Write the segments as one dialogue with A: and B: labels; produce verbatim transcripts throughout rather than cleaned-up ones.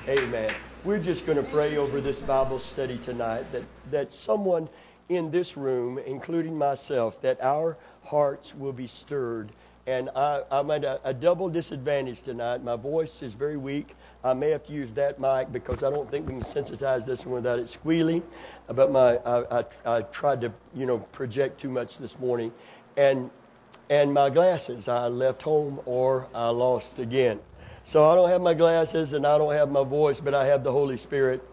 A: Amen. We're just going to pray over this Bible study tonight that, that someone in this room, including myself, that our hearts will be stirred. And I, I'm at a, a double disadvantage tonight. My voice is very weak. I may have to use that mic because I don't think we can sensitize this one without it squealing. But my I, I, I tried to, you know, project too much this morning. And and my glasses I left home or I lost again. So I don't have my glasses and I don't have my voice, but I have the Holy Spirit.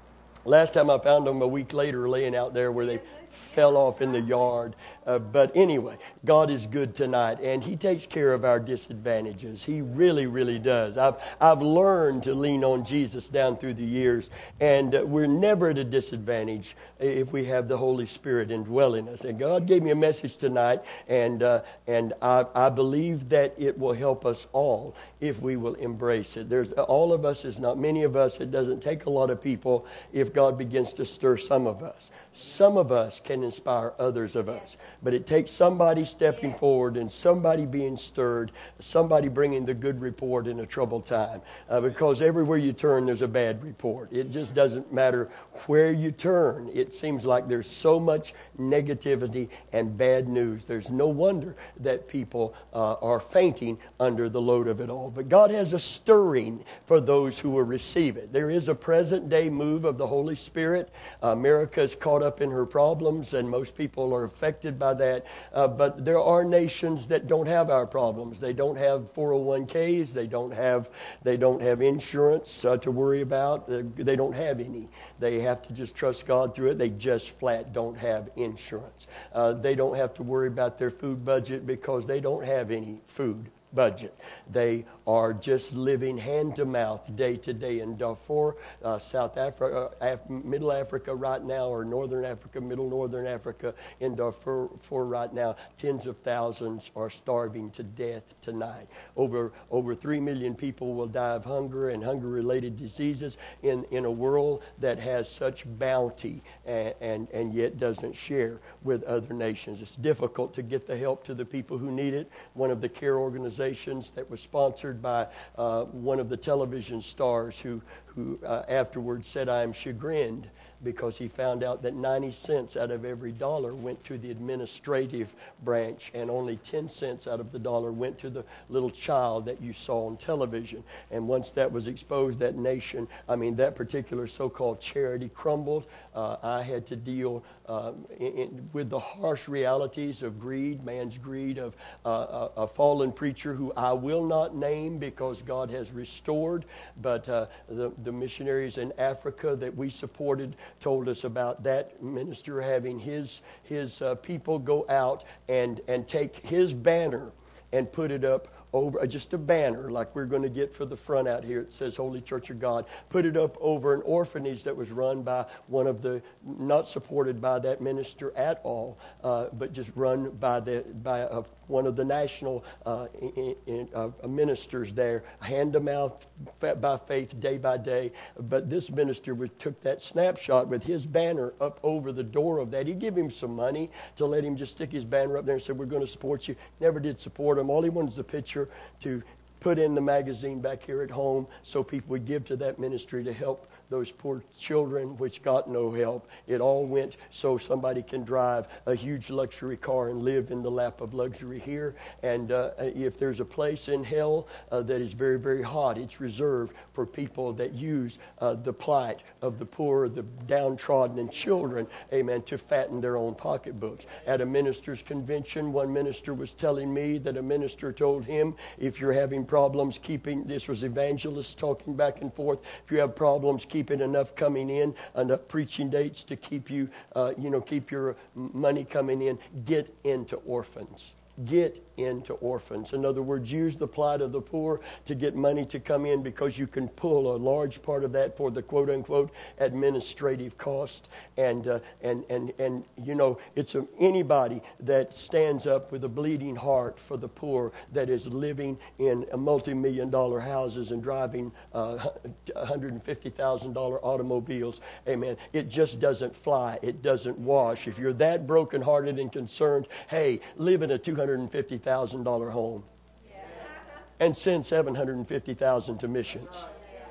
A: Last time I found them a week later laying out there where they fell off in the yard. Uh, but anyway, God is good tonight, and He takes care of our disadvantages. He really, really does. I've I've learned to lean on Jesus down through the years, and uh, we're never at a disadvantage if we have the Holy Spirit indwelling us. And God gave me a message tonight, and uh, and I, I believe that it will help us all if we will embrace it. There's all of us is not many of us. It doesn't take a lot of people if God begins to stir some of us. Some of us can inspire others of us. But it takes somebody stepping forward and somebody being stirred, somebody bringing the good report in a troubled time. Uh, because everywhere you turn, there's a bad report. It just doesn't matter where you turn. It seems like there's so much negativity and bad news. There's no wonder that people uh, are fainting under the load of it all. But God has a stirring for those who will receive it. There is a present day move of the Holy Spirit. Uh, America's caught up in her problems, and most people are affected by that. Uh, but there are nations that don't have our problems. They don't have four oh one k's. They don't have they don't have insurance uh, to worry about. Uh, they don't have any. They have to just trust God through it. They just flat don't have insurance. Uh, they don't have to worry about their food budget because they don't have any food budget. They are just living hand to mouth day to day in Darfur, uh, South Africa, uh, Af- Middle Africa right now, or Northern Africa, Middle Northern Africa in Darfur for right now. Tens of thousands are starving to death tonight. Over over three million people will die of hunger and hunger-related diseases in, in a world that has such bounty and, and, and yet doesn't share with other nations. It's difficult to get the help to the people who need it. One of the care organizations that was sponsored by uh, one of the television stars who, who uh, afterwards said, "I am chagrined," because he found out that ninety cents out of every dollar went to the administrative branch and only ten cents out of the dollar went to the little child that you saw on television. And once that was exposed, that nation, I mean, that particular so-called charity crumbled. Uh, I had to deal uh, in, in, with the harsh realities of greed, man's greed, of uh, a, a fallen preacher who I will not name because God has restored, but uh, the, the missionaries in Africa that we supported told us about that minister having his his uh, people go out and and take his banner and put it up over uh, just a banner like we're going to get for the front out here. It says Holy Church of God. Put it up over an orphanage that was run by one of the, not supported by that minister at all, uh, but just run by the by a, one of the national uh, in, in, uh, ministers there, hand to mouth by faith, day by day. But this minister was, took that snapshot with his banner up over the door of that. He gave him some money to let him just stick his banner up there and said, "We're going to support you." Never did support him. All he wanted was a picture to put in the magazine back here at home so people would give to that ministry to help those poor children which got no help. It all went so somebody can drive a huge luxury car and live in the lap of luxury here. And uh, if there's a place in hell uh, that is very, very hot, it's reserved for people that use uh, the plight of the poor, the downtrodden, and children, amen, to fatten their own pocketbooks. At a minister's convention, one minister was telling me that a minister told him, if you're having problems keeping, this was evangelists talking back and forth, if you have problems keeping enough coming in, enough preaching dates to keep you, uh, you know, keep your money coming in, get into orphans. Get into orphans. In other words, use the plight of the poor to get money to come in because you can pull a large part of that for the quote-unquote administrative cost. And, uh, and, and, and you know, it's a, anybody that stands up with a bleeding heart for the poor that is living in a multi-million dollar houses and driving uh, one hundred fifty thousand dollars automobiles, amen, it just doesn't fly. It doesn't wash. If you're that brokenhearted and concerned, hey, live in a two hundred fifty thousand dollars home and send seven hundred fifty thousand dollars to missions.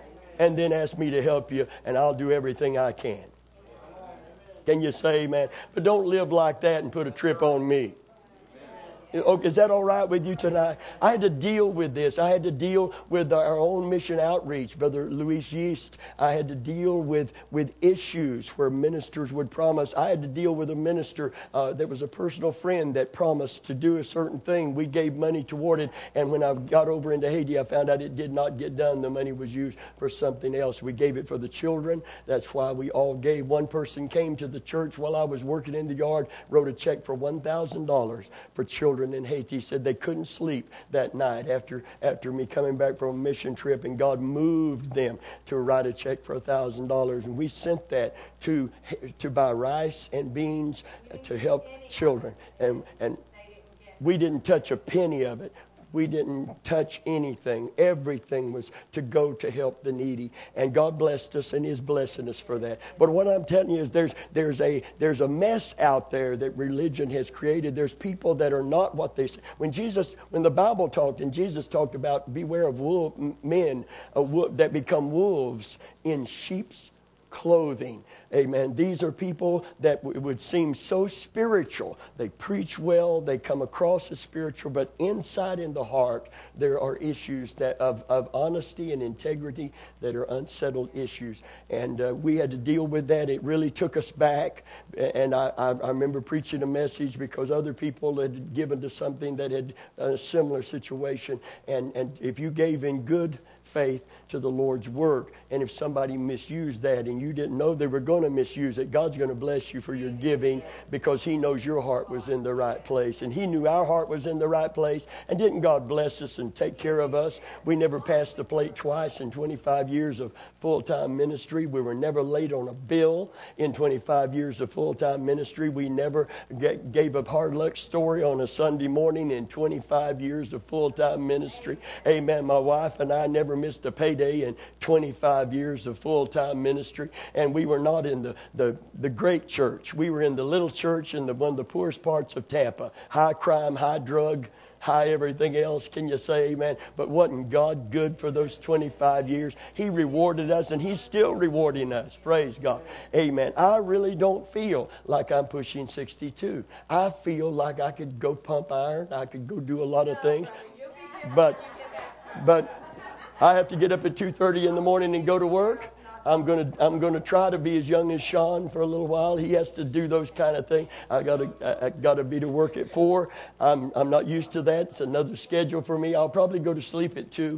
A: and then ask me to help you, and I'll do everything I can. Can you say amen? But don't live like that and put a trip on me. Is that all right with you tonight? I had to deal with this. I had to deal with our own mission outreach. Brother Luis Yeast, I had to deal with, with issues where ministers would promise. I had to deal with a minister uh, that was a personal friend that promised to do a certain thing. We gave money toward it, and when I got over into Haiti, I found out it did not get done. The money was used for something else. We gave it for the children. That's why we all gave. One person came to the church while I was working in the yard, wrote a check for one thousand dollars for children in Haiti. Said they couldn't sleep that night after after me coming back from a mission trip, and God moved them to write a check for a thousand dollars, and we sent that to to buy rice and beans to help children, and and we didn't touch a penny of it. We didn't touch anything. Everything was to go to help the needy. And God blessed us and is blessing us for that. But what I'm telling you is there's there's a there's a mess out there that religion has created. There's people that are not what they say. When Jesus, when the Bible talked and Jesus talked about beware of wolf, men uh, wo- that become wolves in sheep's clothing. Amen. These are people that w- would seem so spiritual. They preach well. They come across as spiritual, but inside in the heart, there are issues that of, of honesty and integrity that are unsettled issues. And uh, we had to deal with that. It really took us back. And I, I, I remember preaching a message because other people had given to something that had a similar situation. And, and if you gave in good faith to the Lord's work, and if somebody misused that and you didn't know they were going to misuse it, God's going to bless you for your giving because He knows your heart was in the right place, and He knew our heart was in the right place. And didn't God bless us and take care of us? We never passed the plate twice in twenty-five years of full-time ministry. We were never late on a bill in twenty-five years of full-time ministry. We never g- gave a hard luck story on a Sunday morning in twenty-five years of full-time ministry. Amen. My wife and I never missed a payday in twenty-five years of full-time ministry. And we were not in the, the, the great church. We were in the little church in the, one of the poorest parts of Tampa. High crime, high drug, high everything else. Can you say amen? But wasn't God good for those twenty-five years? He rewarded us, and He's still rewarding us. Praise God. Amen. I really don't feel like I'm pushing sixty-two. I feel like I could go pump iron. I could go do a lot of things. But, but I have to get up at two thirty in the morning and go to work. I'm gonna I'm gonna try to be as young as Sean for a little while. He has to do those kind of things. I gotta I, I gotta be to work at four. I'm I'm not used to that. It's another schedule for me. I'll probably go to sleep at two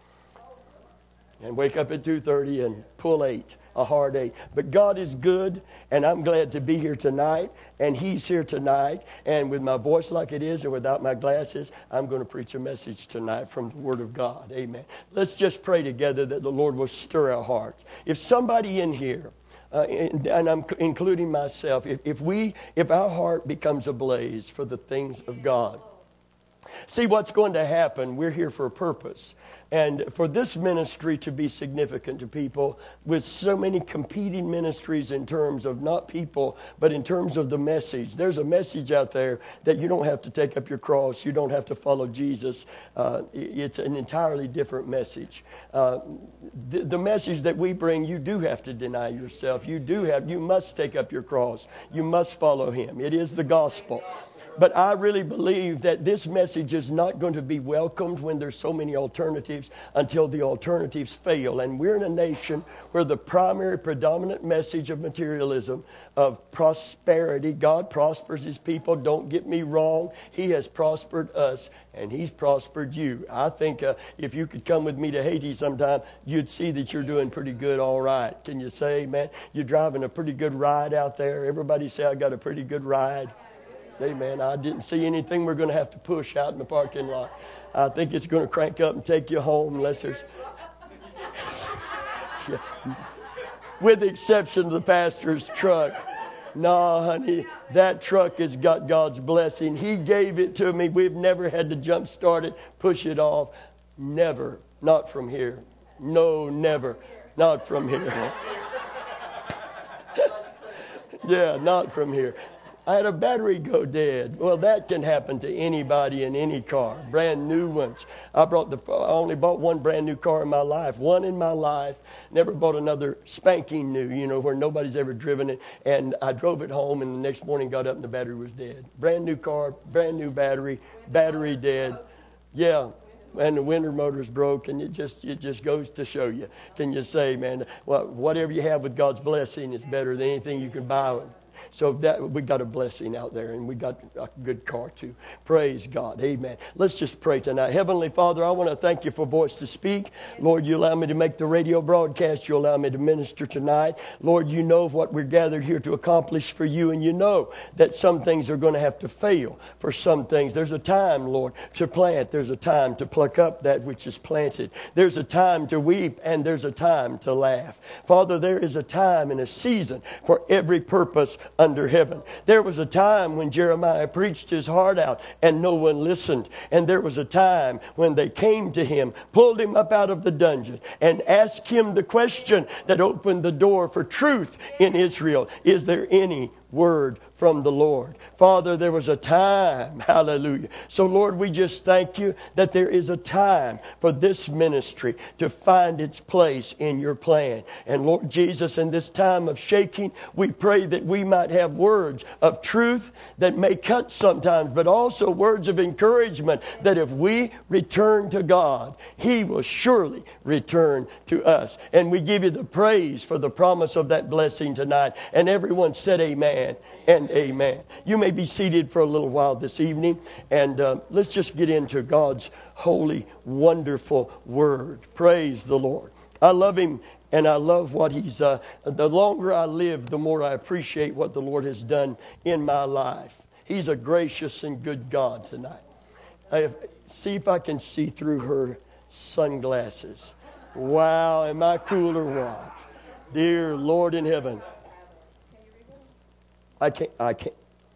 A: and wake up at two thirty and pull eight, a hard eight. But God is good, and I'm glad to be here tonight, and He's here tonight. And with my voice like it is and without my glasses, I'm going to preach a message tonight from the Word of God. Amen. Let's just pray together that the Lord will stir our hearts. If somebody in here, uh, and, and I'm including myself, if, if we, if our heart becomes ablaze for the things of God, see what's going to happen. We're here for a purpose. And for this ministry to be significant to people, with so many competing ministries in terms of not people, but in terms of the message. There's a message out there that you don't have to take up your cross. You don't have to follow Jesus. Uh, it's an entirely different message. Uh, the, the message that we bring, you do have to deny yourself. You do have, you must take up your cross. You must follow Him. It is the gospel. But I really believe that this message is not going to be welcomed when there's so many alternatives until the alternatives fail. And we're in a nation where the primary predominant message of materialism, of prosperity, God prospers His people. Don't get me wrong. He has prospered us, and He's prospered you. I think uh, if you could come with me to Haiti sometime, you'd see that you're doing pretty good all right. Can you say amen? You're driving a pretty good ride out there. Everybody say, I got a pretty good ride. Amen. I didn't see anything we're going to have to push out in the parking lot. I think it's going to crank up and take you home unless there's... yeah. With the exception of the pastor's truck. No, honey, that truck has got God's blessing. He gave it to me. We've never had to jump start it, push it off. Never. Not from here. No, never. Not from here. Yeah, not from here. I had a battery go dead. Well, that can happen to anybody in any car. Brand new ones. I brought the. I only bought one brand new car in my life. One in my life. Never bought another spanking new. You know, where nobody's ever driven it. And I drove it home, and the next morning got up and the battery was dead. Brand new car, brand new battery, battery dead. Yeah. And the winter motor's broke, and it just it just goes to show you. Can you say, man, well, whatever you have with God's blessing is better than anything you can buy. So that we got a blessing out there, and we got a good car too. Praise God. Amen. Let's just pray tonight. Heavenly Father, I want to thank you for voice to speak. Lord, you allow me to make the radio broadcast. You allow me to minister tonight. Lord, you know what we're gathered here to accomplish for you, and you know that some things are going to have to fail for some things. There's a time, Lord, to plant. There's a time to pluck up that which is planted. There's a time to weep, and there's a time to laugh. Father, there is a time and a season for every purpose under heaven. There was a time when Jeremiah preached his heart out and no one listened. And there was a time when they came to him, pulled him up out of the dungeon, and asked him the question that opened the door for truth in Israel. Is there any word from the Lord? Father, there was a time. Hallelujah. So, Lord, we just thank you that there is a time for this ministry to find its place in your plan. And, Lord Jesus, in this time of shaking, we pray that we might have words of truth that may cut sometimes, but also words of encouragement that if we return to God, He will surely return to us. And we give you the praise for the promise of that blessing tonight. And everyone said amen and amen. You may be seated for a little while this evening, and uh, let's just get into God's holy, wonderful word. Praise the Lord. I love Him, and I love what He's, uh, the longer I live, the more I appreciate what the Lord has done in my life. He's a gracious and good God tonight. I, see if I can see through her sunglasses. Wow, am I cool or what? Dear Lord in heaven. I can't, I can't.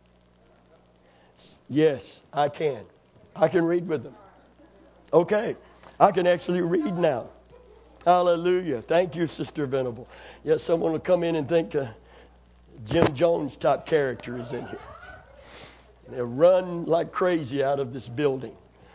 A: Yes, I can. I can read with them. Okay. I can actually read now. Hallelujah. Thank you, Sister Venable. Yes, someone will come in and think uh, Jim Jones type character is in here. They'll run like crazy out of this building.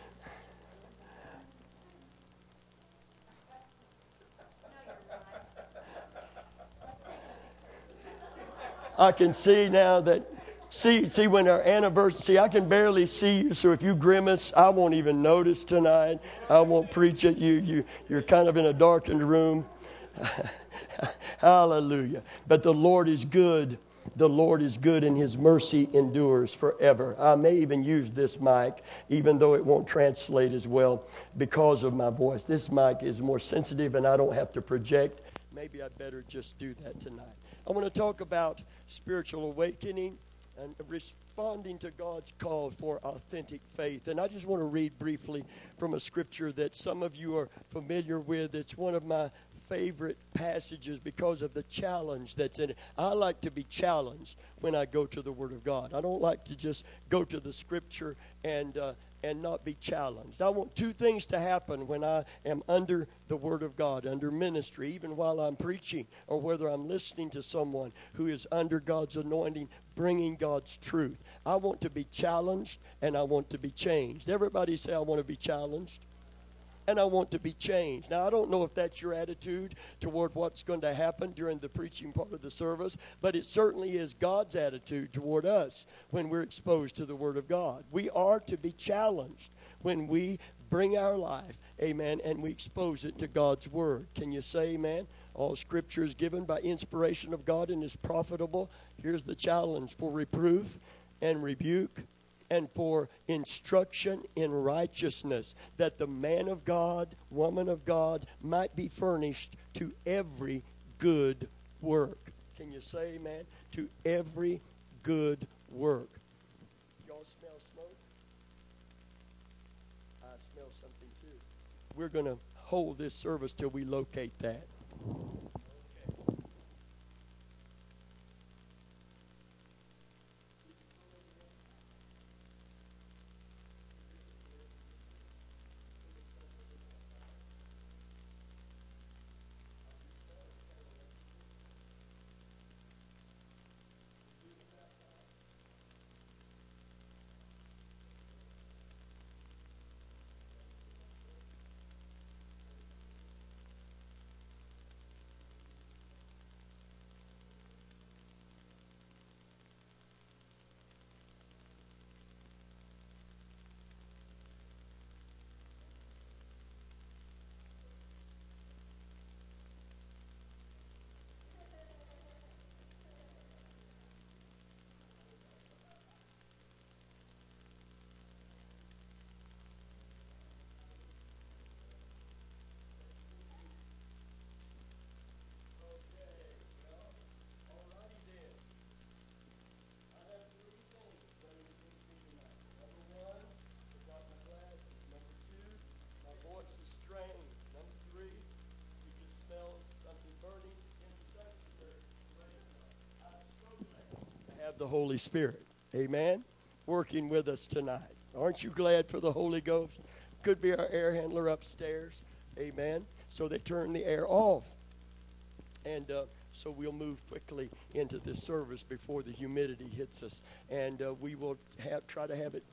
A: I can see now that, see, see when our anniversary, see, I can barely see you, so if you grimace, I won't even notice tonight. I won't preach at you. You, you're kind of in a darkened room. Hallelujah. But the Lord is good. The Lord is good, and His mercy endures forever. I may even use this mic, even though it won't translate as well because of my voice. This mic is more sensitive, and I don't have to project. Maybe I'd better just do that tonight. I want to talk about spiritual awakening and responding to God's call for authentic faith. And I just want to read briefly from a scripture that some of you are familiar with. It's one of my favorite passages because of the challenge that's in it. I like to be challenged when I go to the Word of God. I don't like to just go to the scripture and uh, and not be challenged. I want two things to happen when I am under the Word of God, under ministry, even while I'm preaching, or whether I'm listening to someone who is under God's anointing, bringing God's truth. I want to be challenged, and I want to be changed. Everybody say, I want to be challenged, and I want to be changed. Now, I don't know if that's your attitude toward what's going to happen during the preaching part of the service, but it certainly is God's attitude toward us when we're exposed to the Word of God. We are to be challenged when we bring our life, amen, and we expose it to God's Word. Can you say amen? All Scripture is given by inspiration of God and is profitable. Here's the challenge: for reproof and rebuke and for instruction in righteousness, that the man of God, woman of God, might be furnished to every good work. Can you say amen? To every good work. Y'all smell smoke? I smell something too. We're going to hold this service till we locate that. have the Holy Spirit. Amen. Working with us tonight. Aren't you glad for the Holy Ghost? Could be our air handler upstairs. Amen. So they turn the air off. And uh, so we'll move quickly into this service before the humidity hits us. And uh, we will have try to have it.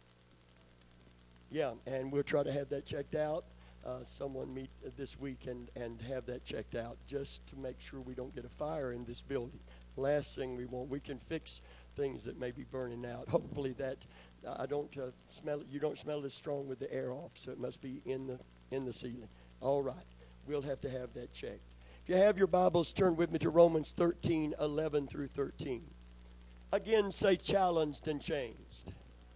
A: Yeah, and we'll try to have that checked out. Uh, someone meet this week and, and have that checked out just to make sure we don't get a fire in this building. Last thing we want, we can fix things that may be burning out. Hopefully that I don't uh, smell it. You don't smell it as strong with the air off, so it must be in the in the ceiling. All right, we'll have to have that checked. If you have your Bibles, turn with me to Romans thirteen, eleven through thirteen. Again, say challenged and changed.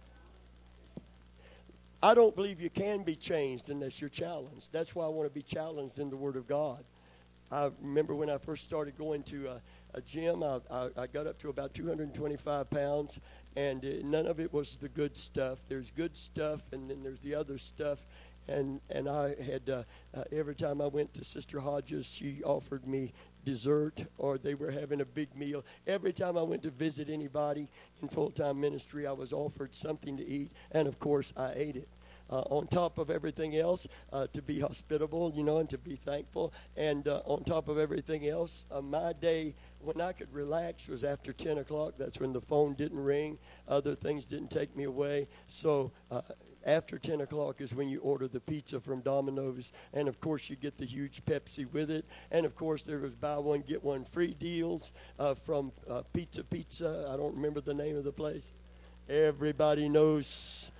A: I don't believe you can be changed unless you're challenged. That's why I want to be challenged in the Word of God. I remember when I first started going to a, a gym, I, I, I got up to about two hundred twenty-five pounds, and it, none of it was the good stuff. There's good stuff, and then there's the other stuff. And and I had, uh, uh, every time I went to Sister Hodges, she offered me dessert, or they were having a big meal. Every time I went to visit anybody in full-time ministry, I was offered something to eat, and of course I ate it. Uh, on top of everything else, uh, to be hospitable, you know, and to be thankful. And uh, on top of everything else, uh, my day when I could relax was after ten o'clock. That's when the phone didn't ring. Other things didn't take me away. So uh, after ten o'clock is when you order the pizza from Domino's. And, of course, you get the huge Pepsi with it. And, of course, there was buy one, get one free deals uh, from uh, Pizza Pizza. I don't remember the name of the place. Everybody knows.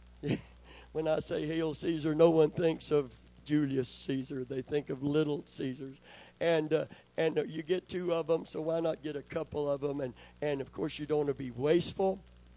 A: When I say Hail Caesar, no one thinks of Julius Caesar. They think of Little Caesars. And uh, and uh, you get two of them, so why not get a couple of them? And, and of course, you don't want to be wasteful.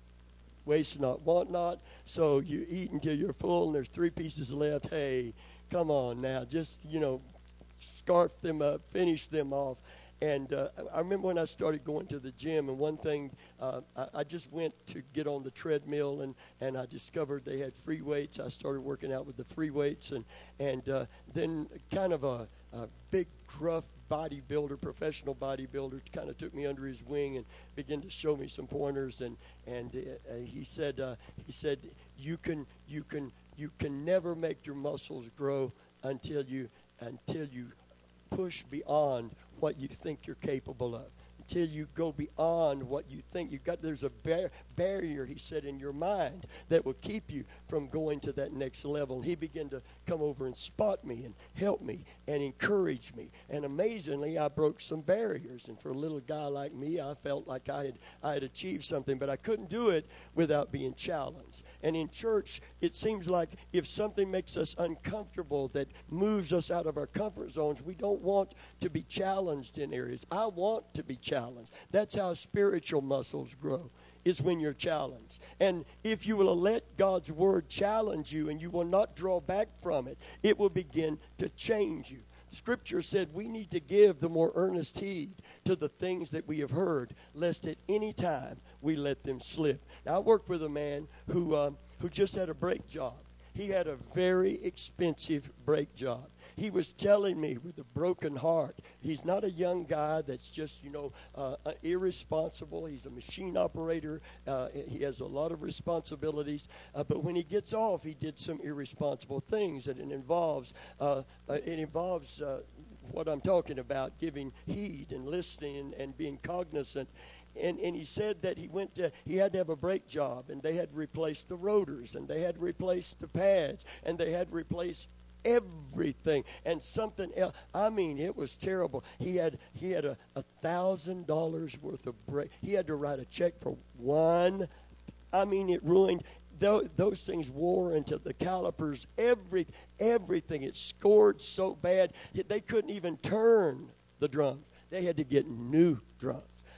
A: Waste not, want not. So you eat until you're full, and there's three pieces left. Hey, come on now. Just, you know, scarf them up, finish them off. And uh, I remember when I started going to the gym, and one thing, uh, I, I just went to get on the treadmill, and, and I discovered they had free weights. I started working out with the free weights, and, and uh, then kind of a, a big, gruff bodybuilder, professional bodybuilder, kind of took me under his wing and began to show me some pointers. And, and uh, he said, uh, he said, you can, you can, you can never make your muscles grow until you, until you push beyond what you think you're capable of, until you go beyond what you think you've got. There's a bar- barrier, he said, in your mind that will keep you from going to that next level. And he began to come over and spot me and help me and encourage me. And amazingly, I broke some barriers. And for a little guy like me, I felt like I had I had achieved something, but I couldn't do it without being challenged. And in church, it seems like if something makes us uncomfortable, that moves us out of our comfort zones, we don't want to be challenged in areas. I want to be challenged. That's how spiritual muscles grow, is when you're challenged. And if you will let God's word challenge you and you will not draw back from it, it will begin to change you. Scripture said we need to give the more earnest heed to the things that we have heard, lest at any time we let them slip. Now, I worked with a man who um, who just had a brake job. He had a very expensive brake job. He was telling me with a broken heart, he's not a young guy that's just, you know, uh, irresponsible. He's a machine operator. Uh, he has a lot of responsibilities. Uh, but when he gets off, he did some irresponsible things. And it involves, uh, uh, it involves uh, what I'm talking about, giving heed and listening and, and being cognizant. And, and he said that he went to, he had to have a brake job, and they had to replace the rotors, and they had to replace the pads, and they had to replace everything and something else. I mean, it was terrible. He had he had a, a thousand dollars worth of brake. He had to write a check for one. I mean, it ruined. Those, those things wore into the calipers. Every everything. It scored so bad they couldn't even turn the drums. They had to get new drums.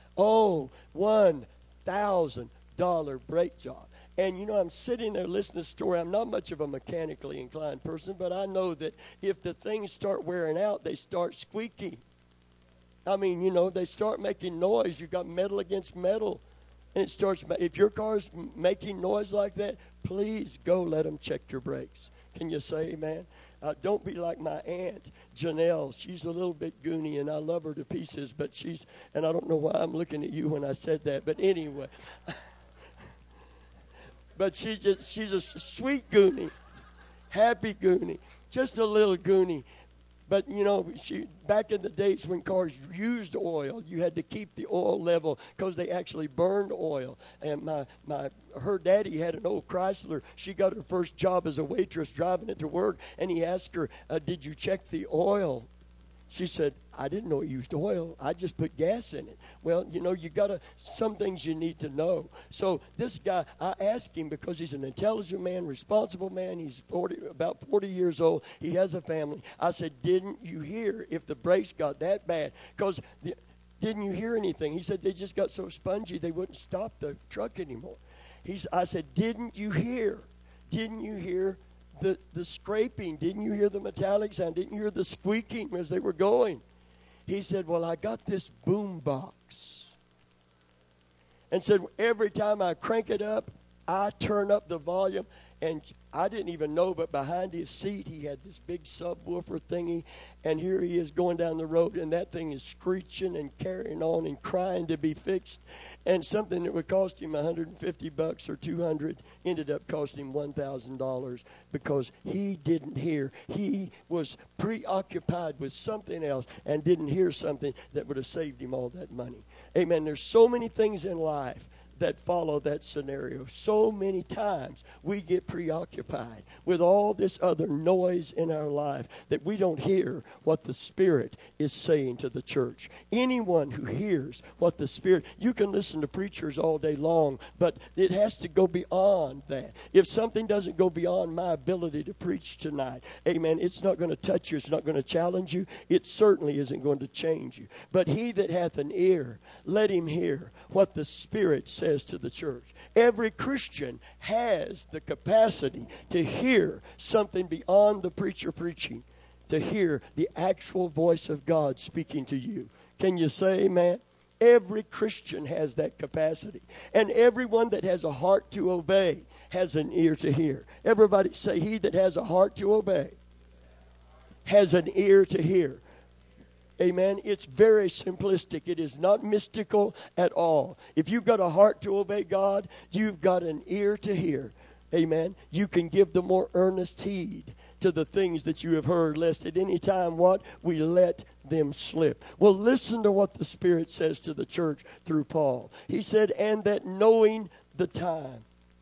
A: Oh, one thousand dollar brake job. And, you know, I'm sitting there listening to the story. I'm not much of a mechanically inclined person, but I know that if the things start wearing out, they start squeaking. I mean, you know, they start making noise. You've got metal against metal. And it starts, if your car's making noise like that, please go let them check your brakes. Can you say amen? Uh, don't be like my aunt, Janelle. She's a little bit goony, and I love her to pieces, but she's, and I don't know why I'm looking at you when I said that, but anyway. But she's just, she's a sweet goonie, happy goonie, just a little goonie. But, you know, she back in the days when cars used oil, you had to keep the oil level because they actually burned oil. And my, my her daddy had an old Chrysler. She got her first job as a waitress driving it to work, and he asked her, uh, did you check the oil? She said, I didn't know it used oil. I just put gas in it. Well, you know, you got to, some things you need to know. So this guy, I asked him because he's an intelligent man, responsible man. He's forty, about forty years old. He has a family. I said, didn't you hear if the brakes got that bad? Because didn't you hear anything? He said, they just got so spongy they wouldn't stop the truck anymore. He's, I said, didn't you hear? Didn't you hear the, the scraping? Didn't you hear the metallic sound? Didn't you hear the squeaking as they were going? He said, well, I got this boom box. And said, every time I crank it up, I turn up the volume. And I didn't even know, but behind his seat, he had this big subwoofer thingy. And here he is going down the road, and that thing is screeching and carrying on and crying to be fixed. And something that would cost him one hundred fifty bucks or two hundred ended up costing him one thousand dollars because he didn't hear. He was preoccupied with something else and didn't hear something that would have saved him all that money. Amen. There's so many things in life that follow that scenario. So many times we get preoccupied with all this other noise in our life that we don't hear what the Spirit is saying to the church. Anyone who hears what the Spirit, you can listen to preachers all day long, but it has to go beyond that. If something doesn't go beyond my ability to preach tonight, amen, it's not going to touch you. It's not going to challenge you. It certainly isn't going to change you. But he that hath an ear, let him hear what the Spirit says to the church. Every Christian has the capacity to hear something beyond the preacher preaching, to hear the actual voice of God speaking to you. Can you say amen? Every Christian has that capacity. And everyone that has a heart to obey has an ear to hear. Everybody say, he that has a heart to obey has an ear to hear. Amen. It's very simplistic. It is not mystical at all. If you've got a heart to obey God, you've got an ear to hear. Amen. You can give the more earnest heed to the things that you have heard, lest at any time what? We let them slip. Well, listen to what the Spirit says to the church through Paul. He said, and that knowing the time,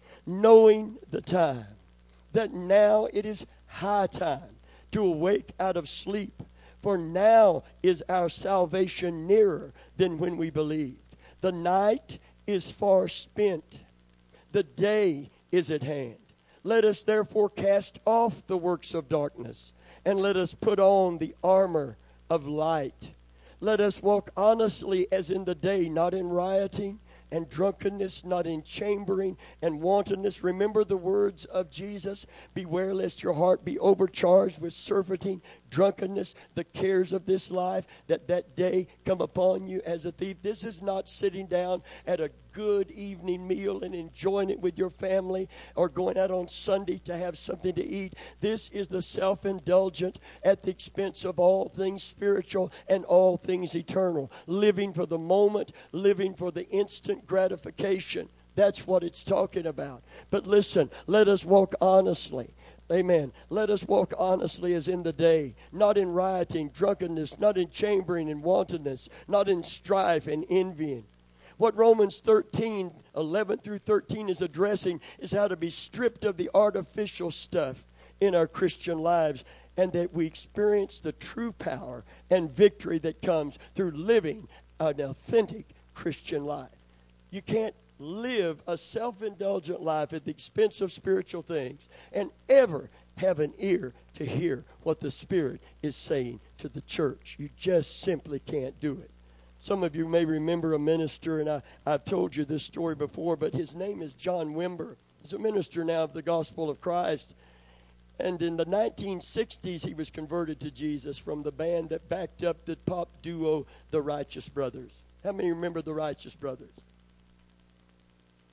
A: knowing the time, that now it is high time to awake out of sleep. For now is our salvation nearer than when we believed. The night is far spent. The day is at hand. Let us therefore cast off the works of darkness, and let us put on the armor of light. Let us walk honestly as in the day, not in rioting and drunkenness, not in chambering and wantonness. Remember the words of Jesus. Beware lest your heart be overcharged with surfeiting, drunkenness, the cares of this life, that that day come upon you as a thief. This is not sitting down at a good evening meal and enjoying it with your family or going out on Sunday to have something to eat. This is the self-indulgent at the expense of all things spiritual and all things eternal. Living for the moment, living for the instant gratification. That's what it's talking about. But listen, let us walk honestly. Amen. Let us walk honestly as in the day, not in rioting, drunkenness, not in chambering and wantonness, not in strife and envying. What Romans thirteen, eleven through thirteen is addressing is how to be stripped of the artificial stuff in our Christian lives, and that we experience the true power and victory that comes through living an authentic Christian life. You can't live a self-indulgent life at the expense of spiritual things and ever have an ear to hear what the Spirit is saying to the church. You just simply can't do it. Some of you may remember a minister, and I, I've told you this story before, but his name is John Wimber. He's a minister now of the gospel of Christ. And in the nineteen sixties, he was converted to Jesus from the band that backed up the pop duo, the Righteous Brothers. How many remember the Righteous Brothers?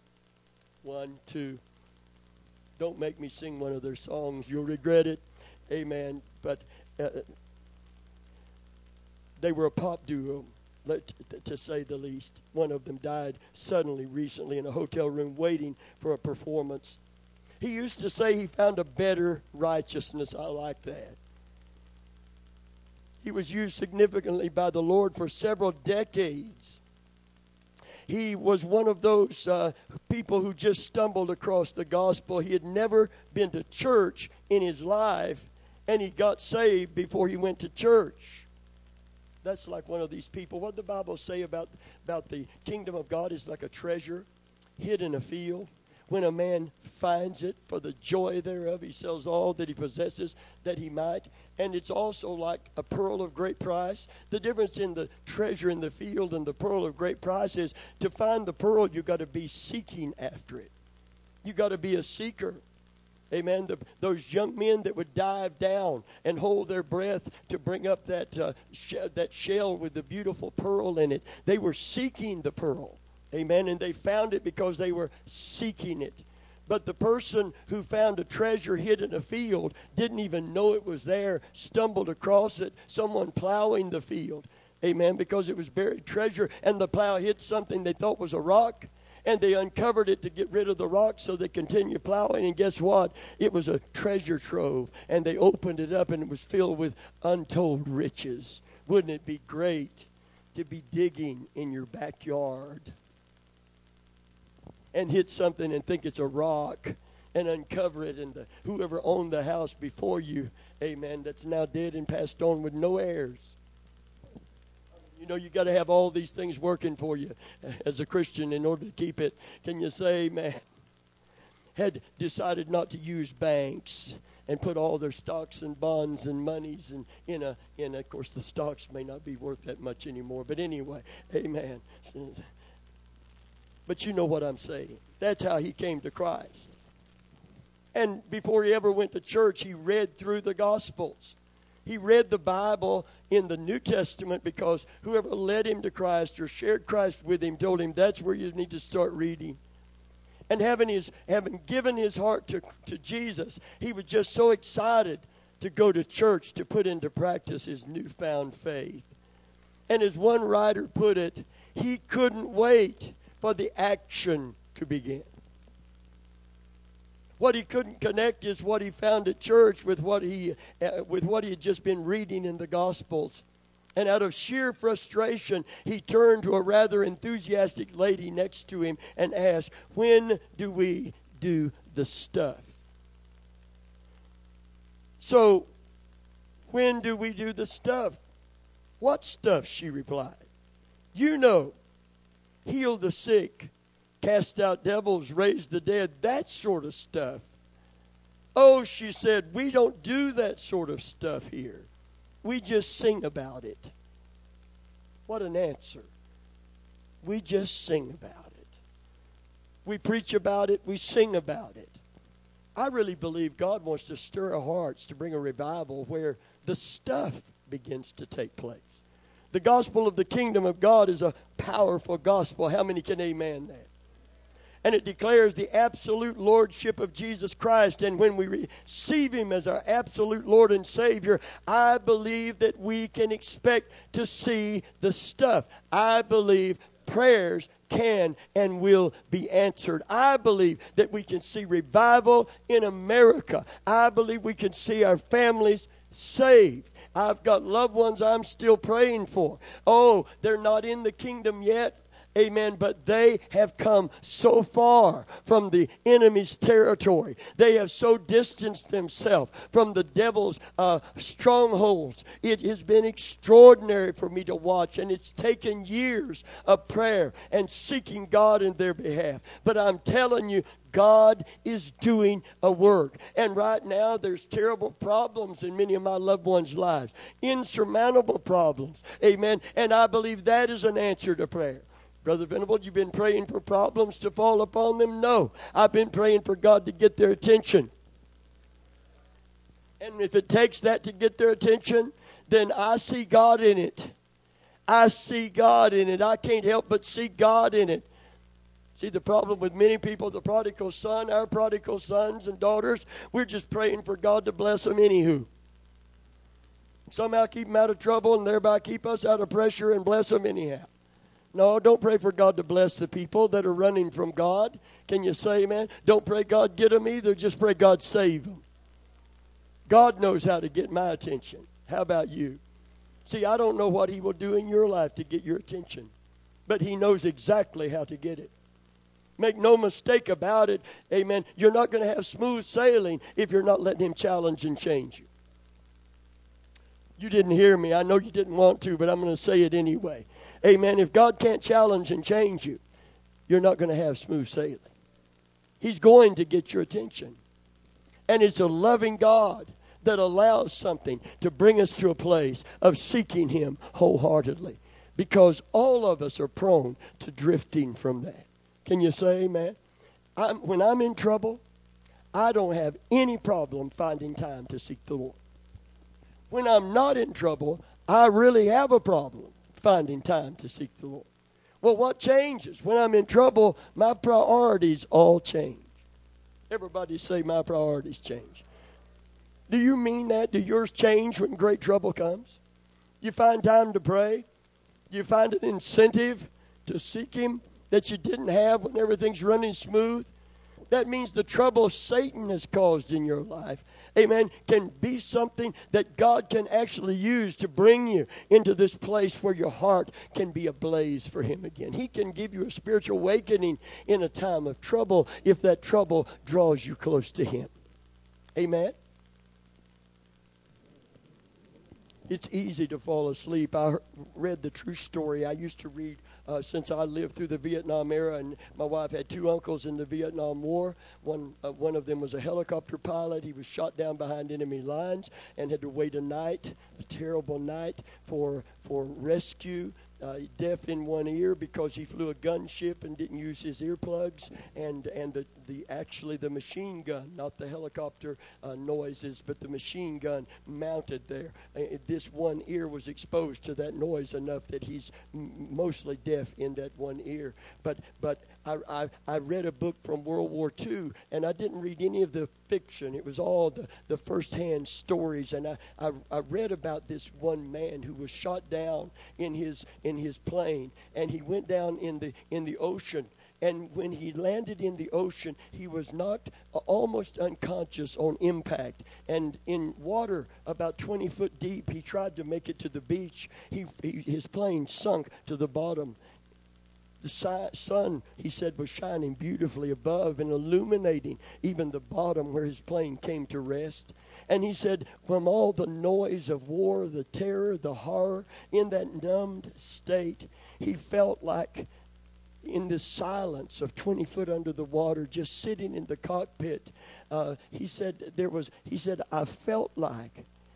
A: One, two. Don't make me sing one of their songs. You'll regret it. Amen. But uh, they were a pop duo, to say the least. One of them died suddenly recently in a hotel room waiting for a performance. He used to say he found a better righteousness. I like that. He was used significantly by the Lord for several decades. He was one of those uh, people who just stumbled across the gospel. He had never been to church in his life, and he got saved before he went to church. That's like one of these people. What did the Bible say about, about the kingdom of God is like a treasure hid in a field. When a man finds it, for the joy thereof, he sells all that he possesses that he might. And it's also like a pearl of great price. The difference in the treasure in the field and the pearl of great price is to find the pearl, you've got to be seeking after it. You've got to be a seeker. Amen. The, those young men that would dive down and hold their breath to bring up that uh, sh- that shell with the beautiful pearl in it, they were seeking the pearl. Amen. And they found it because they were seeking it. But the person who found a treasure hid in a field didn't even know it was there, stumbled across it, someone plowing the field. Amen. Because it was buried treasure, and the plow hit something they thought was a rock, and they uncovered it to get rid of the rock, so they continued plowing. And guess what? It was a treasure trove, and they opened it up, and it was filled with untold riches. Wouldn't it be great to be digging in your backyard and hit something and think it's a rock and uncover it, and the, whoever owned the house before you, amen, that's now dead and passed on with no heirs. You know, you got to have all these things working for you as a Christian in order to keep it. Can you say, man, had decided not to use banks and put all their stocks and bonds and monies and in a, in a, of course, the stocks may not be worth that much anymore, but anyway, amen. But you know what I'm saying. That's how he came to Christ. And before he ever went to church, he read through the Gospels. He read the Bible in the New Testament because whoever led him to Christ or shared Christ with him told him that's where you need to start reading. And having his having given his heart to, to Jesus, he was just so excited to go to church to put into practice his newfound faith. And as one writer put it, he couldn't wait for the action to begin. What he couldn't connect is what he found at church with what he uh, with what he had just been reading in the Gospels. And out of sheer frustration, he turned to a rather enthusiastic lady next to him and asked, "When do we do the stuff?" So, when do we do the stuff? What stuff? She replied. You know, heal the sick, cast out devils, raise the dead, that sort of stuff. Oh, she said, we don't do that sort of stuff here. We just sing about it. What an answer. We just sing about it. We preach about it. We sing about it. I really believe God wants to stir our hearts to bring a revival where the stuff begins to take place. The gospel of the kingdom of God is a powerful gospel. How many can amen that? And it declares the absolute lordship of Jesus Christ. And when we receive him as our absolute Lord and Savior, I believe that we can expect to see the stuff. I believe prayers can and will be answered. I believe that we can see revival in America. I believe we can see our families saved. I've got loved ones I'm still praying for. Oh, they're not in the kingdom yet. Amen. But they have come so far from the enemy's territory. They have so distanced themselves from the devil's uh, strongholds. It has been extraordinary for me to watch, and it's taken years of prayer and seeking God in their behalf. But I'm telling you, God is doing a work. And right now, there's terrible problems in many of my loved ones' lives. Insurmountable problems. Amen. And I believe that is an answer to prayer. Brother Venable, you've been praying for problems to fall upon them? No. I've been praying for God to get their attention. And if it takes that to get their attention, then I see God in it. I see God in it. I can't help but see God in it. See, the problem with many people, the prodigal son, our prodigal sons and daughters, we're just praying for God to bless them anywho. somehow keep them out of trouble and thereby keep us out of pressure and bless them anyhow. No, don't pray for God to bless the people that are running from God. Can you say amen? Don't pray God get them either. Just pray God save them. God knows how to get my attention. How about you? See, I don't know what He will do in your life to get your attention, but He knows exactly how to get it. Make no mistake about it, amen. You're not going to have smooth sailing if you're not letting Him challenge and change you. You didn't hear me. I know you didn't want to, but I'm going to say it anyway. Amen. If God can't challenge and change you, you're not going to have smooth sailing. He's going to get your attention. And it's a loving God that allows something to bring us to a place of seeking Him wholeheartedly. Because all of us are prone to drifting from that. Can you say amen? I'm, when I'm in trouble, I don't have any problem finding time to seek the Lord. When I'm not in trouble, I really have a problem finding time to seek the Lord. Well, what changes? When I'm in trouble, my priorities all change. Everybody say my priorities change. Do you mean that? Do yours change when great trouble comes? You find time to pray? You find an incentive to seek Him that you didn't have when everything's running smooth? That means the trouble Satan has caused in your life, amen, can be something that God can actually use to bring you into this place where your heart can be ablaze for Him again. He can give you a spiritual awakening in a time of trouble if that trouble draws you close to Him. Amen. It's easy to fall asleep. I read the true story. I used to read uh, since I lived through the Vietnam era, and my wife had two uncles in the Vietnam War. One uh, one of them was a helicopter pilot. He was shot down behind enemy lines and had to wait a night, a terrible night, for for rescue. Uh, deaf in one ear because he flew a gunship and didn't use his earplugs, and and the, the actually the machine gun, not the helicopter uh, noises, but the machine gun mounted there. Uh, this one ear was exposed to that noise enough that he's m- mostly deaf in that one ear. But but I, I I read a book from World War Two, and I didn't read any of the fiction. It was all the the firsthand stories, and I I, I read about this one man who was shot down in his in in his plane, and he went down in the in the ocean, and when he landed in the ocean, he was knocked uh, almost unconscious on impact, and in water about twenty foot deep. He tried to make it to the beach. He, he his plane sunk to the bottom. The si- sun, he said, was shining beautifully above and illuminating even the bottom where his plane came to rest. And he said, from all the noise of war, the terror, the horror, in that numbed state, he felt like in the silence of twenty foot under the water, just sitting in the cockpit. Uh, he said, there was, he said, I felt like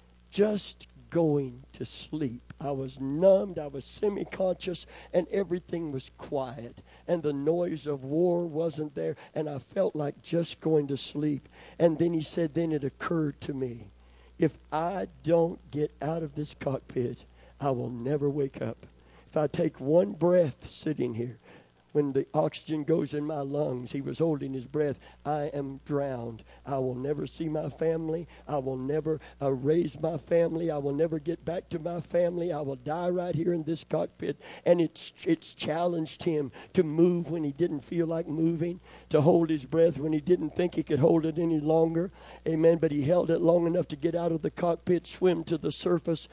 A: just going to sleep. I was numbed, I was semi-conscious, and everything was quiet. And the noise of war wasn't there, and I felt like just going to sleep. And then he said, then it occurred to me, if I don't get out of this cockpit, I will never wake up. If I take one breath sitting here, when the oxygen goes in my lungs, he was holding his breath, I am drowned. I will never see my family. I will never uh, raise my family. I will never get back to my family. I will die right here in this cockpit. And it's, it's challenged him to move when he didn't feel like moving, to hold his breath when he didn't think he could hold it any longer. Amen. But he held it long enough to get out of the cockpit, swim to the surface,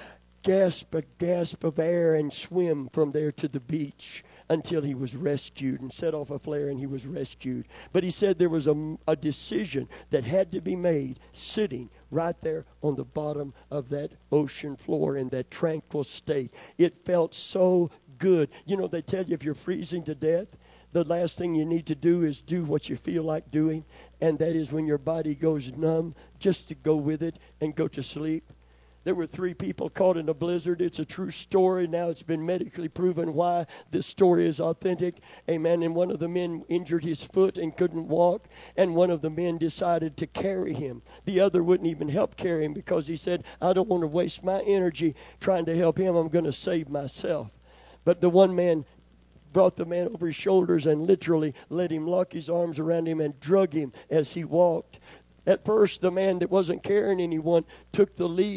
A: gasp a gasp of air, and swim from there to the beach until he was rescued and set off a flare and he was rescued. But he said there was a, a decision that had to be made sitting right there on the bottom of that ocean floor in that tranquil state. It felt so good. You know, they tell you if you're freezing to death, the last thing you need to do is do what you feel like doing, and that is when your body goes numb, just to go with it and go to sleep. There were three people caught in a blizzard. It's a true story. Now it's been medically proven why this story is authentic. Amen. And one of the men injured his foot and couldn't walk. And one of the men decided to carry him. The other wouldn't even help carry him because he said, I don't want to waste my energy trying to help him. I'm going to save myself. But the one man brought the man over his shoulders and literally let him lock his arms around him and drug him as he walked. At first, the man that wasn't carrying anyone took the lead.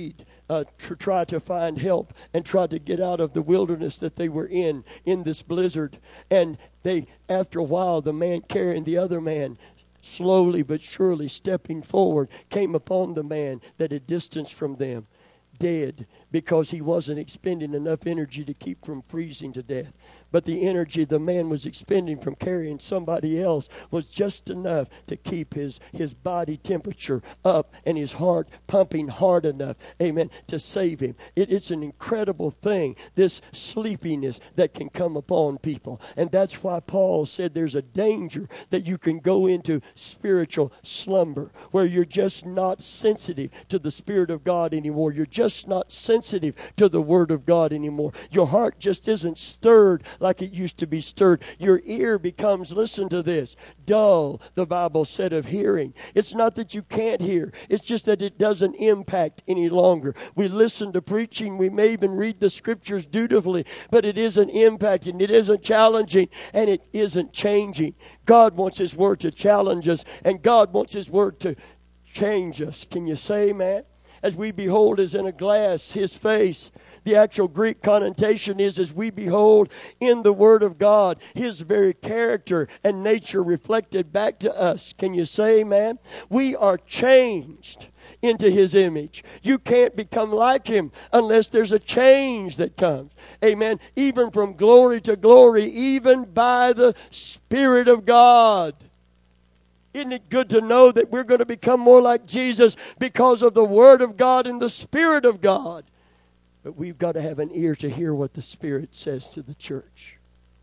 A: uh, to try to find help and try to get out of the wilderness that they were in, in this blizzard. And they, after a while, the man carrying the other man, slowly but surely stepping forward, came upon the man that had distanced from them, dead, because he wasn't expending enough energy to keep from freezing to death. But the energy the man was expending from carrying somebody else was just enough to keep his, his body temperature up and his heart pumping hard enough, amen, to save him. It, it's an incredible thing, this sleepiness that can come upon people. And that's why Paul said there's a danger that you can go into spiritual slumber, where you're just not sensitive to the Spirit of God anymore. You're just not sensitive to the Word of God anymore. Your heart just isn't stirred like it used to be stirred. Your ear becomes, listen to this, dull, the Bible said, of hearing. It's not that you can't hear. It's just that it doesn't impact any longer. We listen to preaching. We may even read the Scriptures dutifully, but it isn't impacting. It isn't challenging, and it isn't changing. God wants His Word to challenge us, and God wants His Word to change us. Can you say amen? As we behold as in a glass His face. The actual Greek connotation is as we behold in the Word of God His very character and nature reflected back to us. Can you say amen? We are changed into His image. You can't become like Him unless there's a change that comes. Amen. Even from glory to glory, even by the Spirit of God. Isn't it good to know that we're going to become more like Jesus because of the Word of God and the Spirit of God? But we've got to have an ear to hear what the Spirit says to the church.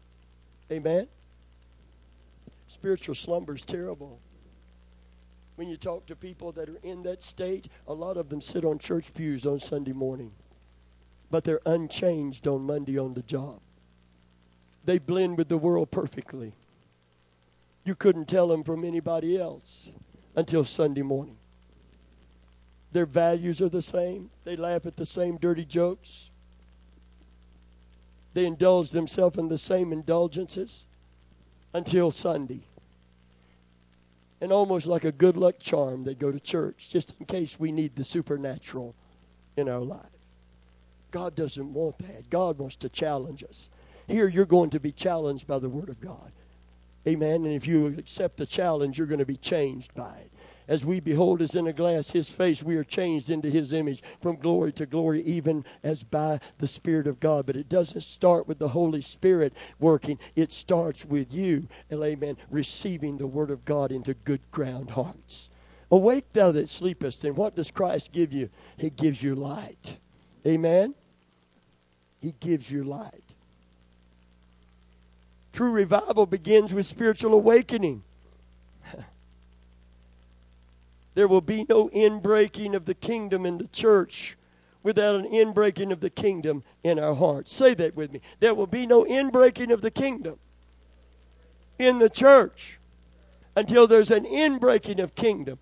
A: Amen? Spiritual slumber is terrible. When you talk to people that are in that state, a lot of them sit on church pews on Sunday morning. But they're unchanged on Monday on the job. They blend with the world perfectly. You couldn't tell them from anybody else until Sunday morning. Their values are the same. They laugh at the same dirty jokes. They indulge themselves in the same indulgences until Sunday. And almost like a good luck charm, they go to church just in case we need the supernatural in our life. God doesn't want that. God wants to challenge us. Here you're going to be challenged by the Word of God. Amen. And if you accept the challenge, you're going to be changed by it. As we behold as in a glass His face, we are changed into His image from glory to glory, even as by the Spirit of God. But it doesn't start with the Holy Spirit working. It starts with you, and amen, receiving the Word of God into good ground hearts. Awake thou that sleepest. And what does Christ give you? He gives you light. Amen. He gives you light. True revival begins with spiritual awakening. There will be no inbreaking of the kingdom in the church without an inbreaking of the kingdom in our hearts. Say that with me. There will be no inbreaking of the kingdom in the church until there's an inbreaking of kingdom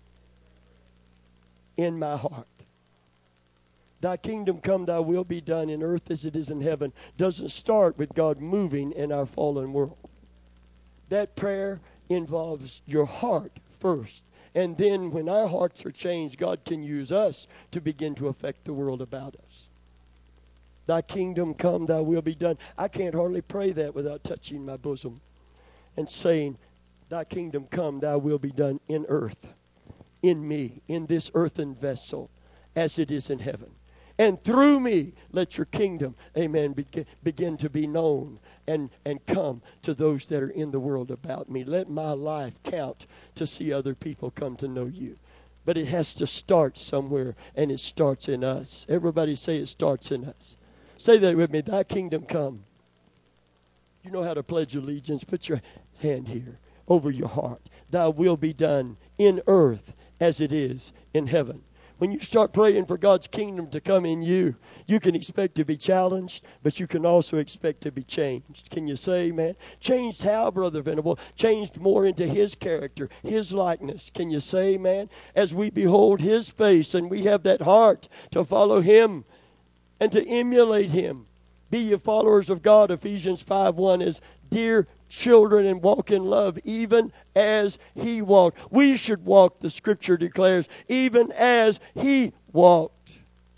A: in my heart. Thy kingdom come, thy will be done in earth as it is in heaven doesn't start with God moving in our fallen world. That prayer involves your heart first. And then when our hearts are changed, God can use us to begin to affect the world about us. Thy kingdom come, thy will be done. I can't hardly pray that without touching my bosom and saying, thy kingdom come, thy will be done in earth, in me, in this earthen vessel, as it is in heaven. And through me, let your kingdom, amen, begin, begin to be known and, and come to those that are in the world about me. Let my life count to see other people come to know you. But it has to start somewhere, and it starts in us. Everybody say it starts in us. Say that with me. Thy kingdom come. You know how to pledge allegiance. Put your hand here over your heart. Thy will be done in earth as it is in heaven. When you start praying for God's kingdom to come in you, you can expect to be challenged, but you can also expect to be changed. Can you say amen? Changed how, Brother Venable? Changed more into His character, His likeness. Can you say amen? As we behold His face and we have that heart to follow Him and to emulate Him. Be ye followers of God, Ephesians five one is dear children, and walk in love even as He walked. We should walk, the Scripture declares, even as He walked.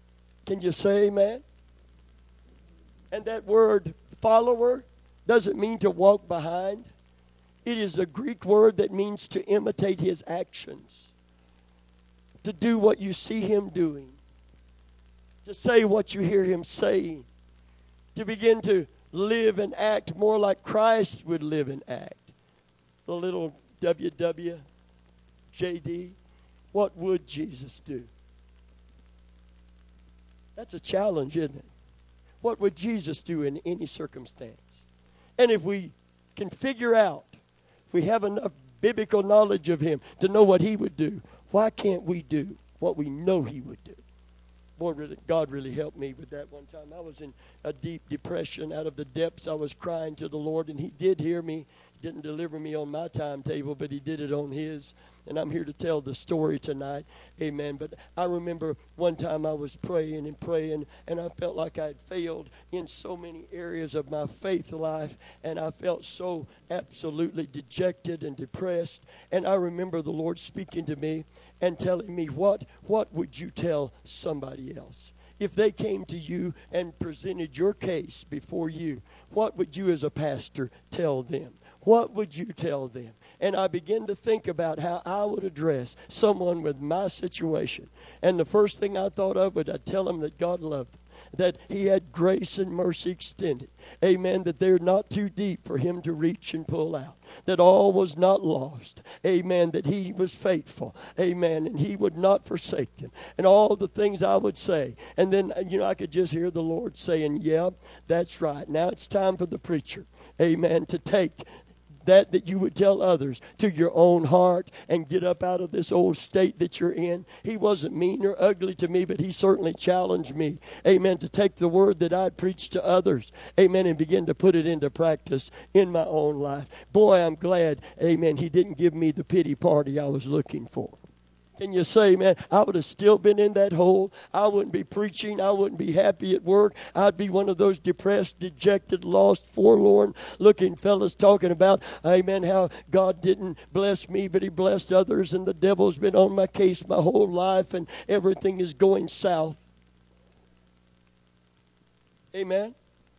A: Can you say amen? And that word follower doesn't mean to walk behind. It is a Greek word that means to imitate his actions, to do what you see him doing, to say what you hear him saying, to begin to live and act more like Christ would live and act. The little W W J D, what would Jesus do? That's a challenge, isn't it? What would Jesus do in any circumstance? And if we can figure out, if we have enough biblical knowledge of him to know what he would do, why can't we do what we know he would do? Boy, really, God really helped me with that one time. I was in a deep depression. Out of the depths, I was crying to the Lord, and he did hear me. He didn't deliver me on my timetable, but he did it on his. And I'm here to tell the story tonight. Amen. But I remember one time I was praying and praying, and I felt like I had failed in so many areas of my faith life, and I felt so absolutely dejected and depressed. And I remember the Lord speaking to me and telling me, what, what would you tell somebody else? If they came to you and presented your case before you, what would you as a pastor tell them? What would you tell them? And I began to think about how I would address someone with my situation. And the first thing I thought of was I'd tell them that God loved them, that he had grace and mercy extended. Amen. That they're not too deep for him to reach and pull out. That all was not lost. Amen. That he was faithful. Amen. And he would not forsake them. And all the things I would say. And then, you know, I could just hear the Lord saying, yeah, that's right. Now it's time for the preacher. Amen. To take that that you would tell others to your own heart and get up out of this old state that you're in. He wasn't mean or ugly to me, but he certainly challenged me, amen, to take the word that I'd preached to others, amen, and begin to put it into practice in my own life. Boy, I'm glad, amen, he didn't give me the pity party I was looking for. Can you say, man, I would have still been in that hole. I wouldn't be preaching. I wouldn't be happy at work. I'd be one of those depressed, dejected, lost, forlorn looking fellas talking about, amen, how God didn't bless me, but he blessed others, and the devil's been on my case my whole life, and everything is going south. Amen?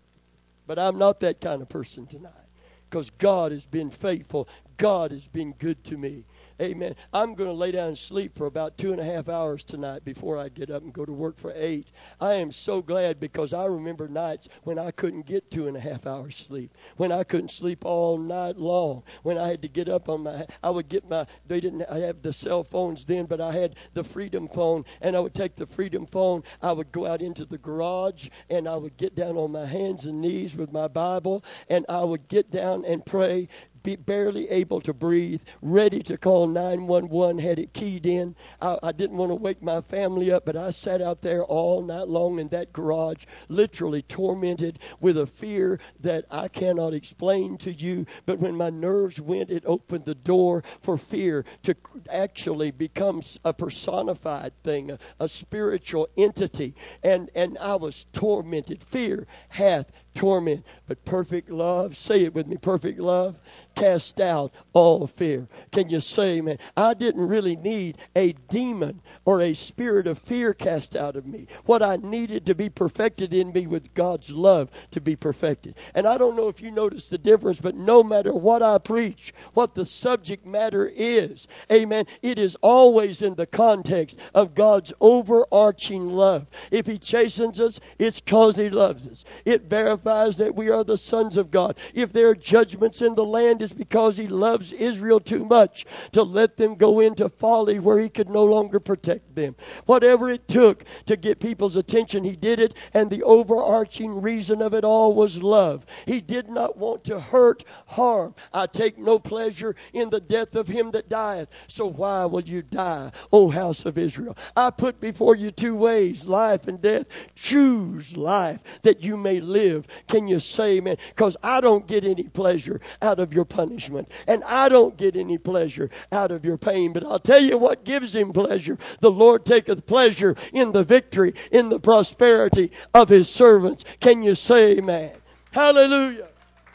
A: But I'm not that kind of person tonight, because God has been faithful. God has been good to me. Amen. I'm going to lay down and sleep for about two and a half hours tonight before I get up and go to work for eight. I am so glad, because I remember nights when I couldn't get two and a half hours sleep, when I couldn't sleep all night long, when I had to get up on my, I would get my, they didn't have the cell phones then, but I had the Freedom phone, and I would take the Freedom phone, I would go out into the garage, and I would get down on my hands and knees with my Bible, and I would get down and pray, be barely able to breathe, ready to call nine one one, had it keyed in. I, I didn't want to wake my family up, but I sat out there all night long in that garage, literally tormented with a fear that I cannot explain to you. But when my nerves went, it opened the door for fear to actually become a personified thing, a, a spiritual entity. And, and I was tormented. Fear hath torment, but perfect love, say it with me, perfect love cast out all fear. Can you say, man, I didn't really need a demon or a spirit of fear cast out of me. What I needed to be perfected in me with God's love to be perfected. And I don't know if you notice the difference, but no matter what I preach, what the subject matter is, amen, it is always in the context of God's overarching love. If he chastens us, it's because he loves us. It verifies that we are the sons of God. If there are judgments in the land, it's because he loves Israel too much to let them go into folly where he could no longer protect them. Whatever it took to get people's attention, he did it, and the overarching reason of it all was love. He did not want to hurt, harm. I take no pleasure in the death of him that dieth. So why will you die, O house of Israel? I put before you two ways, life and death. Choose life that you may live. Can you say amen? Because I don't get any pleasure out of your punishment, and I don't get any pleasure out of your pain. But I'll tell you what gives him pleasure. The Lord taketh pleasure in the victory, in the prosperity of his servants. Can you say amen? Hallelujah.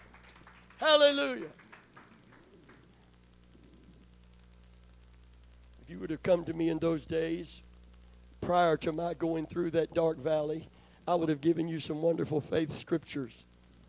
A: Hallelujah. If you would have come to me in those days, prior to my going through that dark valley, I would have given you some wonderful faith scriptures.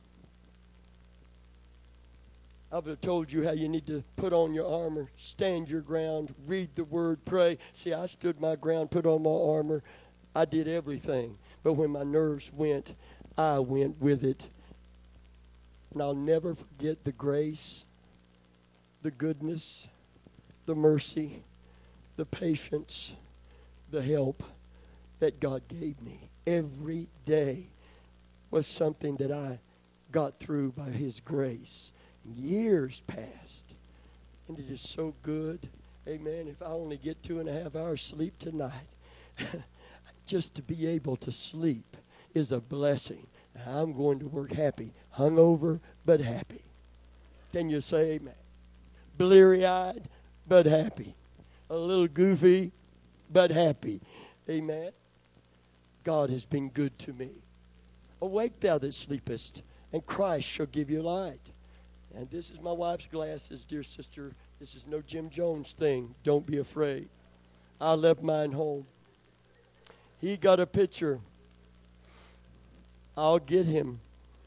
A: I would have told you how you need to put on your armor, stand your ground, read the word, pray. See, I stood my ground, put on my armor. I did everything. But when my nerves went, I went with it. And I'll never forget the grace, the goodness, the mercy, the patience, the help that God gave me. Every day was something that I got through by His grace. Years passed, and it is so good. Amen. If I only get two and a half hours sleep tonight, just to be able to sleep is a blessing. I'm going to work happy, hungover, but happy. Can you say amen? Bleary-eyed, but happy. A little goofy, but happy. Amen. God has been good to me. Awake thou that sleepest, and Christ shall give you light. And this is my wife's glasses, dear sister. This is no Jim Jones thing. Don't be afraid. I left mine home. He got a picture. I'll get him.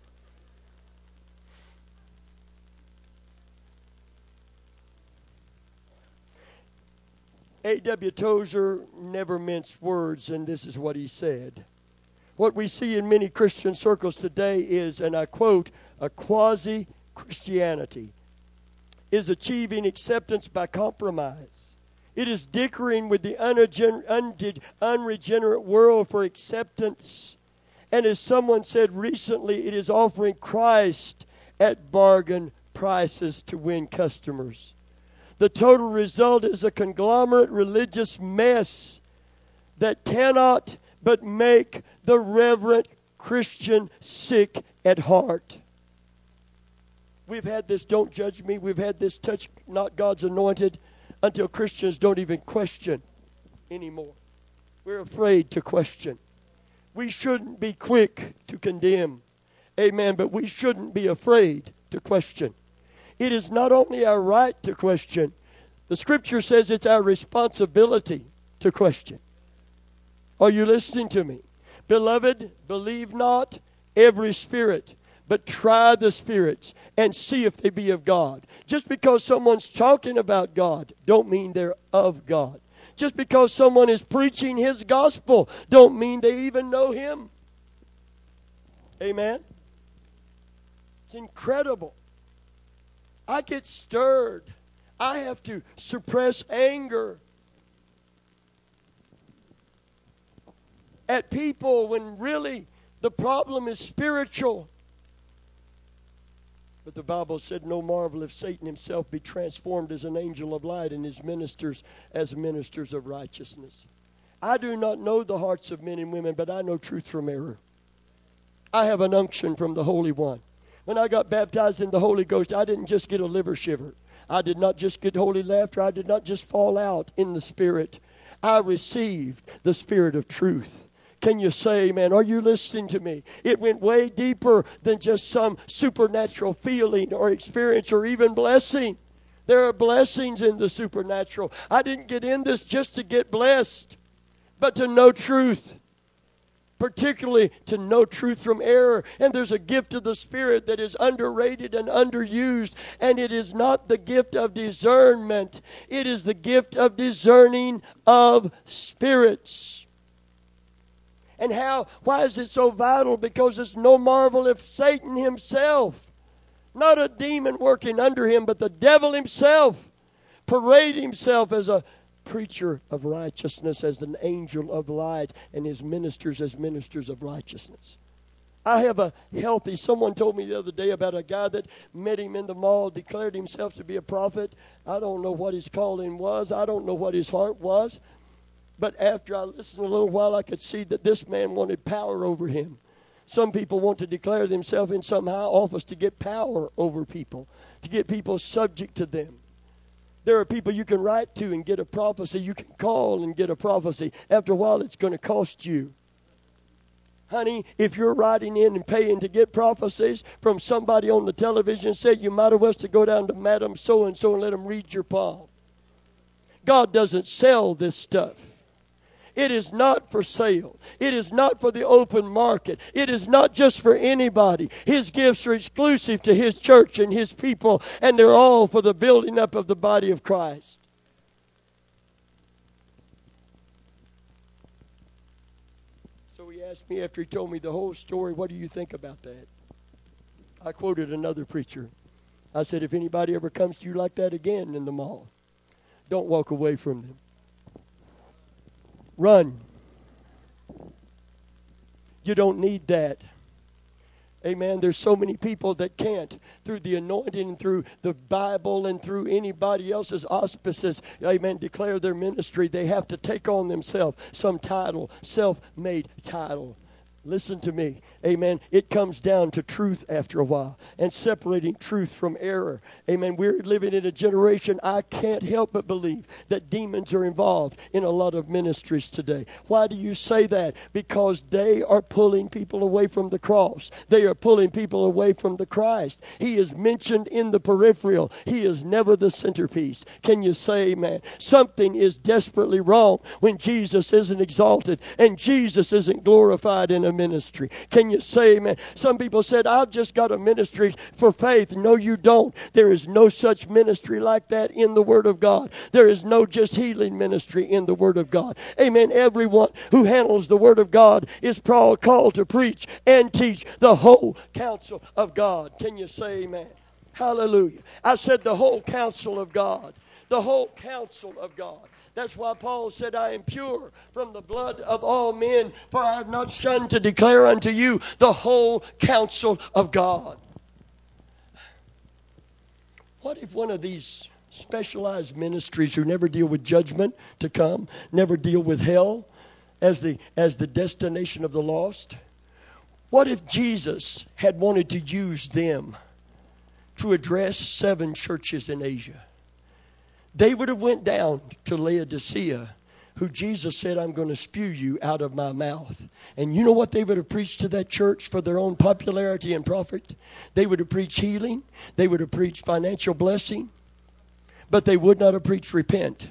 A: A W Tozer never minced words, and this is what he said. What we see in many Christian circles today is, and I quote, a quasi-Christianity is achieving acceptance by compromise. It is dickering with the unregenerate world for acceptance. And as someone said recently, it is offering Christ at bargain prices to win customers. The total result is a conglomerate religious mess that cannot but make the reverent Christian sick at heart. We've had this, don't judge me, we've had this touch not God's anointed until Christians don't even question anymore. We're afraid to question. We shouldn't be quick to condemn. Amen. But we shouldn't be afraid to question. It is not only our right to question. The Scripture says it's our responsibility to question. Are you listening to me? Beloved, believe not every spirit, but try the spirits and see if they be of God. Just because someone's talking about God, don't mean they're of God. Just because someone is preaching His gospel, don't mean they even know Him. Amen? It's incredible. I get stirred. I have to suppress anger at people when really the problem is spiritual. But the Bible said, no marvel if Satan himself be transformed as an angel of light and his ministers as ministers of righteousness. I do not know the hearts of men and women, but I know truth from error. I have an unction from the Holy One. When I got baptized in the Holy Ghost, I didn't just get a liver shiver. I did not just get holy laughter. I did not just fall out in the Spirit. I received the Spirit of truth. Can you say amen? Are you listening to me? It went way deeper than just some supernatural feeling or experience or even blessing. There are blessings in the supernatural. I didn't get in this just to get blessed, but to know truth. Particularly to know truth from error. And there's a gift of the Spirit that is underrated and underused. And it is not the gift of discernment. It is the gift of discerning of spirits. And how? Why is it so vital? Because it's no marvel if Satan himself, not a demon working under him, but the devil himself, parade himself as a preacher of righteousness, as an angel of light, and his ministers as ministers of righteousness. I have a healthy, someone told me the other day about a guy that met him in the mall, declared himself to be a prophet. I don't know what his calling was. I don't know what his heart was. But after I listened a little while, I could see that this man wanted power over him. Some people want to declare themselves in some high office to get power over people, to get people subject to them. There are people you can write to and get a prophecy. You can call and get a prophecy. After a while, it's going to cost you. Honey, if you're writing in and paying to get prophecies from somebody on the television, say you might as well to go down to Madam So-and-so and let them read your palm. God doesn't sell this stuff. It is not for sale. It is not for the open market. It is not just for anybody. His gifts are exclusive to His church and His people, and they're all for the building up of the body of Christ. So he asked me after he told me the whole story, what do you think about that? I quoted another preacher. I said, if anybody ever comes to you like that again in the mall, don't walk away from them. Run. You don't need that. Amen. There's so many people that can't, through the anointing and through the Bible and through anybody else's auspices, amen, declare their ministry. They have to take on themselves some title, self-made title. Listen to me. Amen. It comes down to truth after a while and separating truth from error. Amen. We're living in a generation, I can't help but believe that demons are involved in a lot of ministries today. Why do you say that? Because they are pulling people away from the cross. They are pulling people away from the Christ. He is mentioned in the peripheral. He is never the centerpiece. Can you say amen? Something is desperately wrong when Jesus isn't exalted and Jesus isn't glorified in a ministry. Can you say amen? Some people said, I've just got a ministry for faith. No, you don't. There is no such ministry like that in the Word of God. There is no just healing ministry in the Word of God. Amen. Everyone who handles the Word of God is called to preach and teach the whole counsel of God. Can you say amen? Hallelujah. I said the whole counsel of God. The whole counsel of God. That's why Paul said, I am pure from the blood of all men, for I have not shunned to declare unto you the whole counsel of God. What if one of these specialized ministries who never deal with judgment to come, never deal with hell as the, as the destination of the lost, what if Jesus had wanted to use them to address seven churches in Asia? They would have went down to Laodicea, who Jesus said, I'm going to spew you out of my mouth. And you know what they would have preached to that church for their own popularity and profit? They would have preached healing. They would have preached financial blessing. But they would not have preached repent.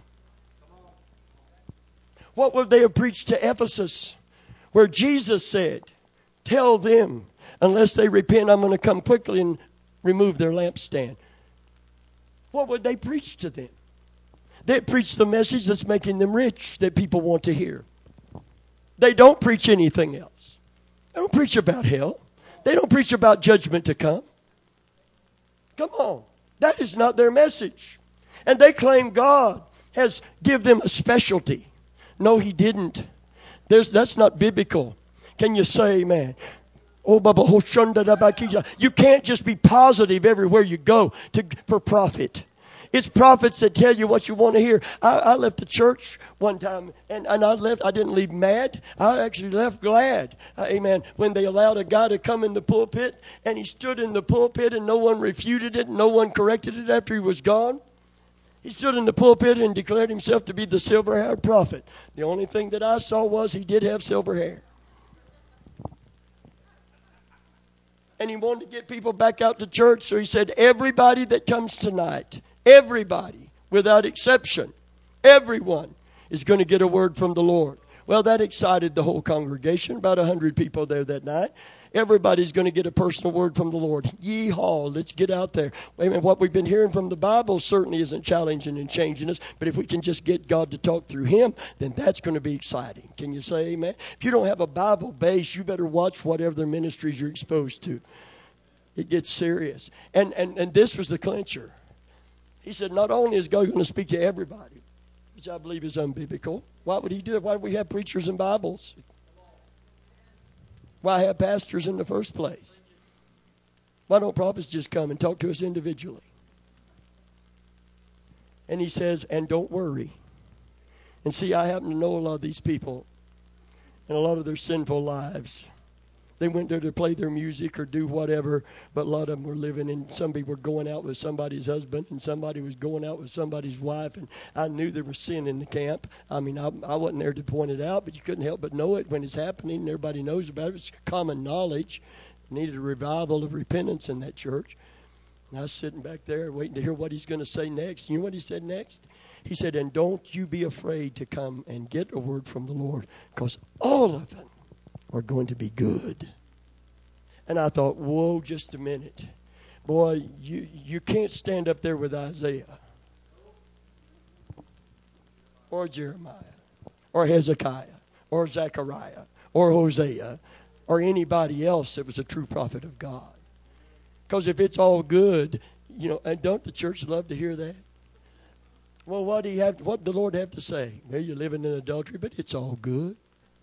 A: What would they have preached to Ephesus, where Jesus said, tell them, unless they repent, I'm going to come quickly and remove their lampstand. What would they preach to them? They preach the message that's making them rich, that people want to hear. They don't preach anything else. They don't preach about hell. They don't preach about judgment to come. Come on. That is not their message. And they claim God has given them a specialty. No, He didn't. There's, that's not biblical. Can you say amen? Oh, you can't just be positive everywhere you go to, for profit. It's prophets that tell you what you want to hear. I, I left the church one time, and, and I left. I didn't leave mad. I actually left glad. Uh, amen. When they allowed a guy to come in the pulpit, and he stood in the pulpit, and no one refuted it, and no one corrected it after he was gone. He stood in the pulpit and declared himself to be the silver-haired prophet. The only thing that I saw was he did have silver hair. And he wanted to get people back out to church, so he said, everybody that comes tonight, everybody, without exception, everyone is going to get a word from the Lord. Well, that excited the whole congregation, about a hundred people there that night. Everybody's going to get a personal word from the Lord. Yeehaw, let's get out there. Amen. What we've been hearing from the Bible certainly isn't challenging and changing us, but if we can just get God to talk through Him, then that's going to be exciting. Can you say amen? If you don't have a Bible base, you better watch whatever their ministries you're exposed to. It gets serious. And, and, and this was the clincher. He said, not only is God going to speak to everybody, which I believe is unbiblical. Why would He do it? Why do we have preachers and Bibles? Why have pastors in the first place? Why don't prophets just come and talk to us individually? And he says, and don't worry. And see, I happen to know a lot of these people and a lot of their sinful lives. They went there to play their music or do whatever, but a lot of them were living in, somebody were going out with somebody's husband and somebody was going out with somebody's wife, and I knew there was sin in the camp. I mean, I, I wasn't there to point it out, but you couldn't help but know it when it's happening, and everybody knows about it. It's common knowledge. Needed a revival of repentance in that church. And I was sitting back there waiting to hear what he's going to say next. You know what he said next? He said, and don't you be afraid to come and get a word from the Lord, because all of them are going to be good. And I thought, whoa, just a minute. Boy, you, you can't stand up there with Isaiah or Jeremiah or Hezekiah or Zechariah or Hosea or anybody else that was a true prophet of God. Because if it's all good, you know, and don't the church love to hear that? Well, what do you have? What did the Lord have to say? Well, you're living in adultery, but it's all good.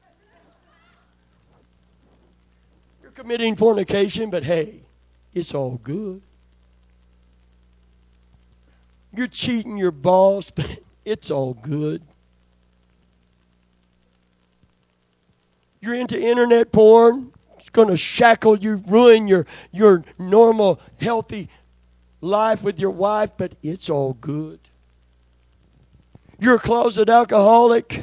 A: You're committing fornication, but hey, it's all good. You're cheating your boss, but it's all good. You're into internet porn. It's going to shackle you, ruin your, your normal, healthy life with your wife, but it's all good. You're a closet alcoholic,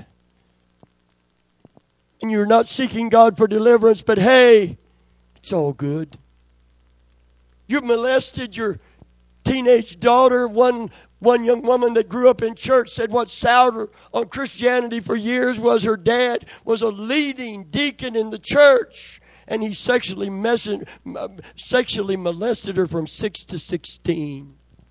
A: and you're not seeking God for deliverance, but hey, it's all good. You've molested your teenage daughter. One one young woman that grew up in church said what soured her on Christianity for years was her dad was a leading deacon in the church, and he sexually messed, sexually molested her from six to sixteen.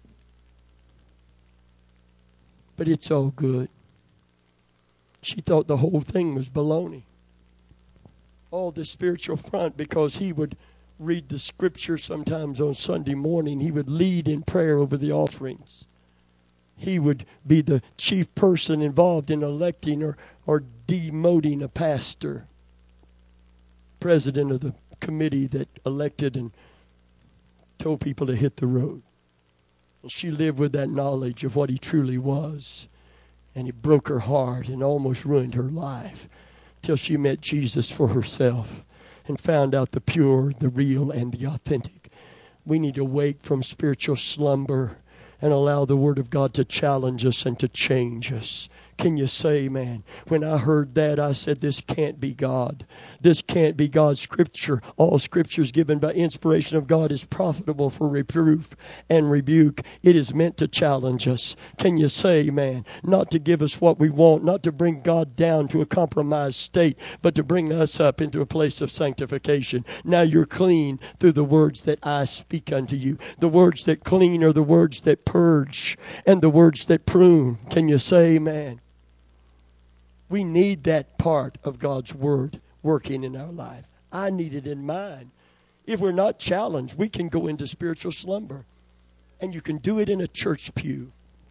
A: But it's all good. She thought the whole thing was baloney. All the spiritual front, because he would read the scripture sometimes on Sunday morning. He would lead in prayer over the offerings. He would be the chief person involved in electing or, or demoting a pastor. President of the committee that elected and told people to hit the road. And she lived with that knowledge of what he truly was. And it broke her heart and almost ruined her life till she met Jesus for herself and found out the pure, the real, and the authentic. We need to wake from spiritual slumber and allow the Word of God to challenge us and to change us. Can you say amen? When I heard that, I said, this can't be God. This can't be God's Scripture. All Scripture is given by inspiration of God is profitable for reproof and rebuke. It is meant to challenge us. Can you say amen? Not to give us what we want, not to bring God down to a compromised state, but to bring us up into a place of sanctification. Now you're clean through the words that I speak unto you. The words that clean are the words that purge and the words that prune. Can you say amen? We need that part of God's Word working in our life. I need it in mine. If we're not challenged, we can go into spiritual slumber. And you can do it in a church pew.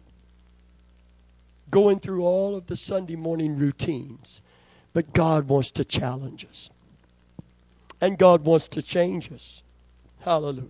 A: Going through all of the Sunday morning routines. But God wants to challenge us. And God wants to change us. Hallelujah.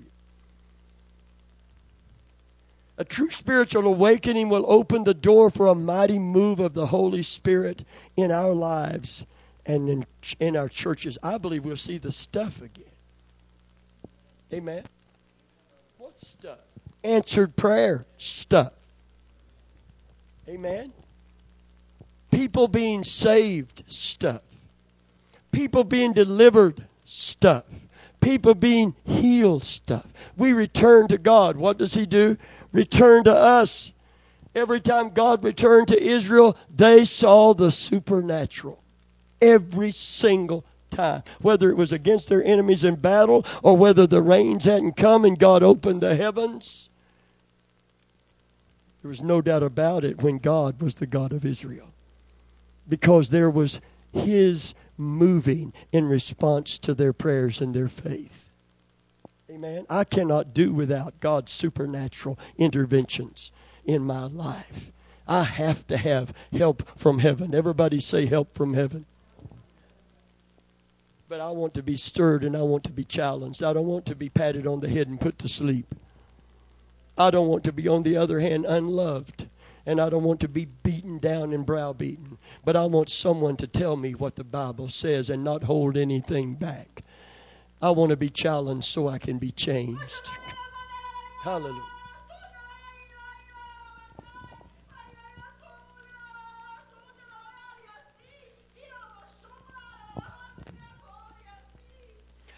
A: A true spiritual awakening will open the door for a mighty move of the Holy Spirit in our lives and in, in our churches. I believe we'll see the stuff again. Amen. What stuff? Answered prayer stuff. Amen. People being saved stuff. People being delivered stuff. People being healed stuff. We return to God. What does He do? Return to us. Every time God returned to Israel, they saw the supernatural. Every single time. Whether it was against their enemies in battle or whether the rains hadn't come and God opened the heavens. There was no doubt about it when God was the God of Israel. Because there was His moving in response to their prayers and their faith. Amen. I cannot do without God's supernatural interventions in my life. I have to have help from heaven. Everybody say help from heaven. But I want to be stirred and I want to be challenged. I don't want to be patted on the head and put to sleep. I don't want to be, on the other hand, unloved. And I don't want to be beaten down and browbeaten. But I want someone to tell me what the Bible says and not hold anything back. I want to be challenged so I can be changed. Hallelujah.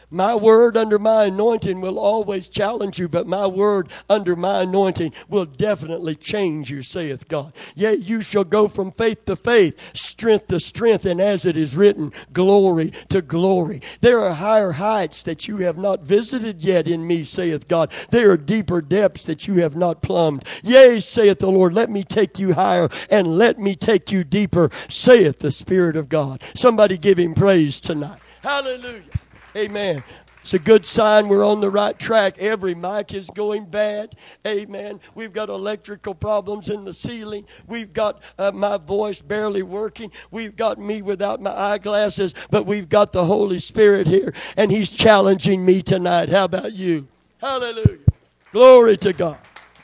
A: My word under my anointing will always challenge you, but my word under my anointing will definitely change you, saith God. Yea, you shall go from faith to faith, strength to strength, and as it is written, glory to glory. There are higher heights that you have not visited yet in me, saith God. There are deeper depths that you have not plumbed. Yea, saith the Lord, let me take you higher and let me take you deeper, saith the Spirit of God. Somebody give Him praise tonight. Hallelujah. Amen. It's a good sign we're on the right track. Every mic is going bad. Amen. We've got electrical problems in the ceiling. We've got uh, my voice barely working. We've got me without my eyeglasses. But we've got the Holy Spirit here. And He's challenging me tonight. How about you? Hallelujah. Glory to God.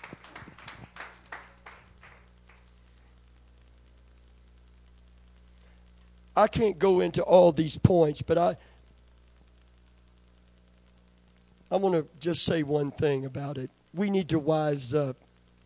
A: I can't go into all these points, but I... I want to just say one thing about it. We need to wise up.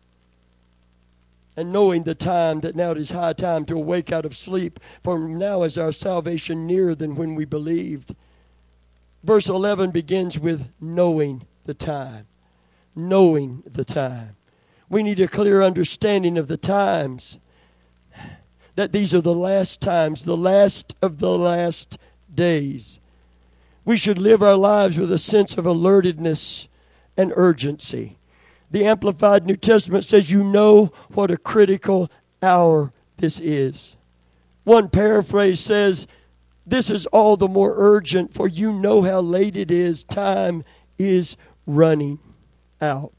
A: And knowing the time that now it is high time to awake out of sleep, for now is our salvation nearer than when we believed. Verse eleven begins with knowing the time. Knowing the time. We need a clear understanding of the times. That these are the last times, the last of the last days. We should live our lives with a sense of alertedness and urgency. The Amplified New Testament says, you know what a critical hour this is. One paraphrase says, this is all the more urgent, for you know how late it is. Time is running out.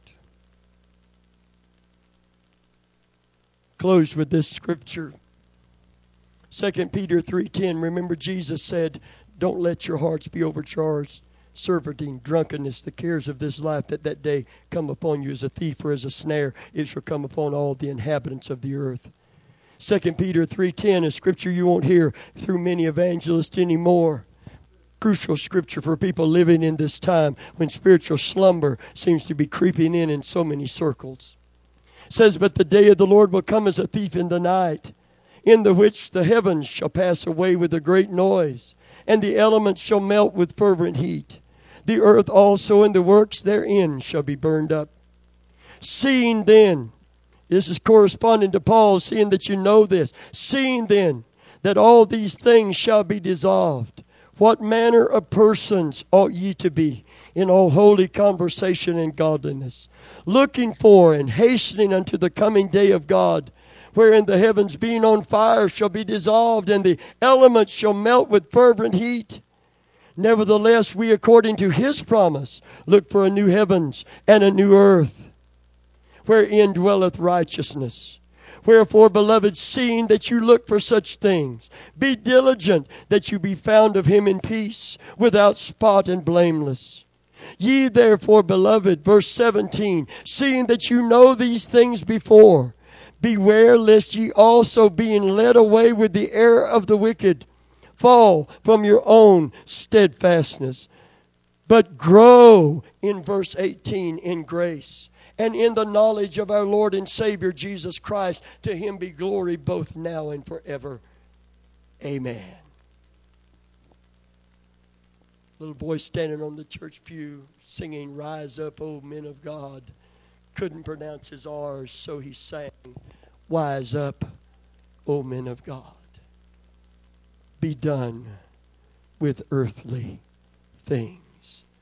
A: Close with this scripture. Second Peter three ten. Remember, Jesus said, don't let your hearts be overcharged, surfeiting, drunkenness, the cares of this life, that that day come upon you as a thief or as a snare. It shall come upon all the inhabitants of the earth. Second Peter three ten, a scripture you won't hear through many evangelists anymore. Crucial scripture for people living in this time when spiritual slumber seems to be creeping in in so many circles. It says, but the day of the Lord will come as a thief in the night, in the which the heavens shall pass away with a great noise, and the elements shall melt with fervent heat. The earth also and the works therein shall be burned up. Seeing then, this is corresponding to Paul, seeing that you know this, seeing then that all these things shall be dissolved, what manner of persons ought ye to be in all holy conversation and godliness, looking for and hastening unto the coming day of God, wherein the heavens being on fire shall be dissolved, and the elements shall melt with fervent heat. Nevertheless, we according to His promise look for a new heavens and a new earth, wherein dwelleth righteousness. Wherefore, beloved, seeing that you look for such things, be diligent that you be found of Him in peace, without spot and blameless. Ye therefore, beloved, verse seventeen, seeing that you know these things before, beware lest ye also, being led away with the error of the wicked, fall from your own steadfastness, but grow, in verse eighteen, in grace and in the knowledge of our Lord and Savior Jesus Christ. To Him be glory both now and forever. Amen. Little boy standing on the church pew singing, Rise Up, O Men of God. Couldn't pronounce his R's, so he sang, Wise up, O men of God. Be done with earthly things.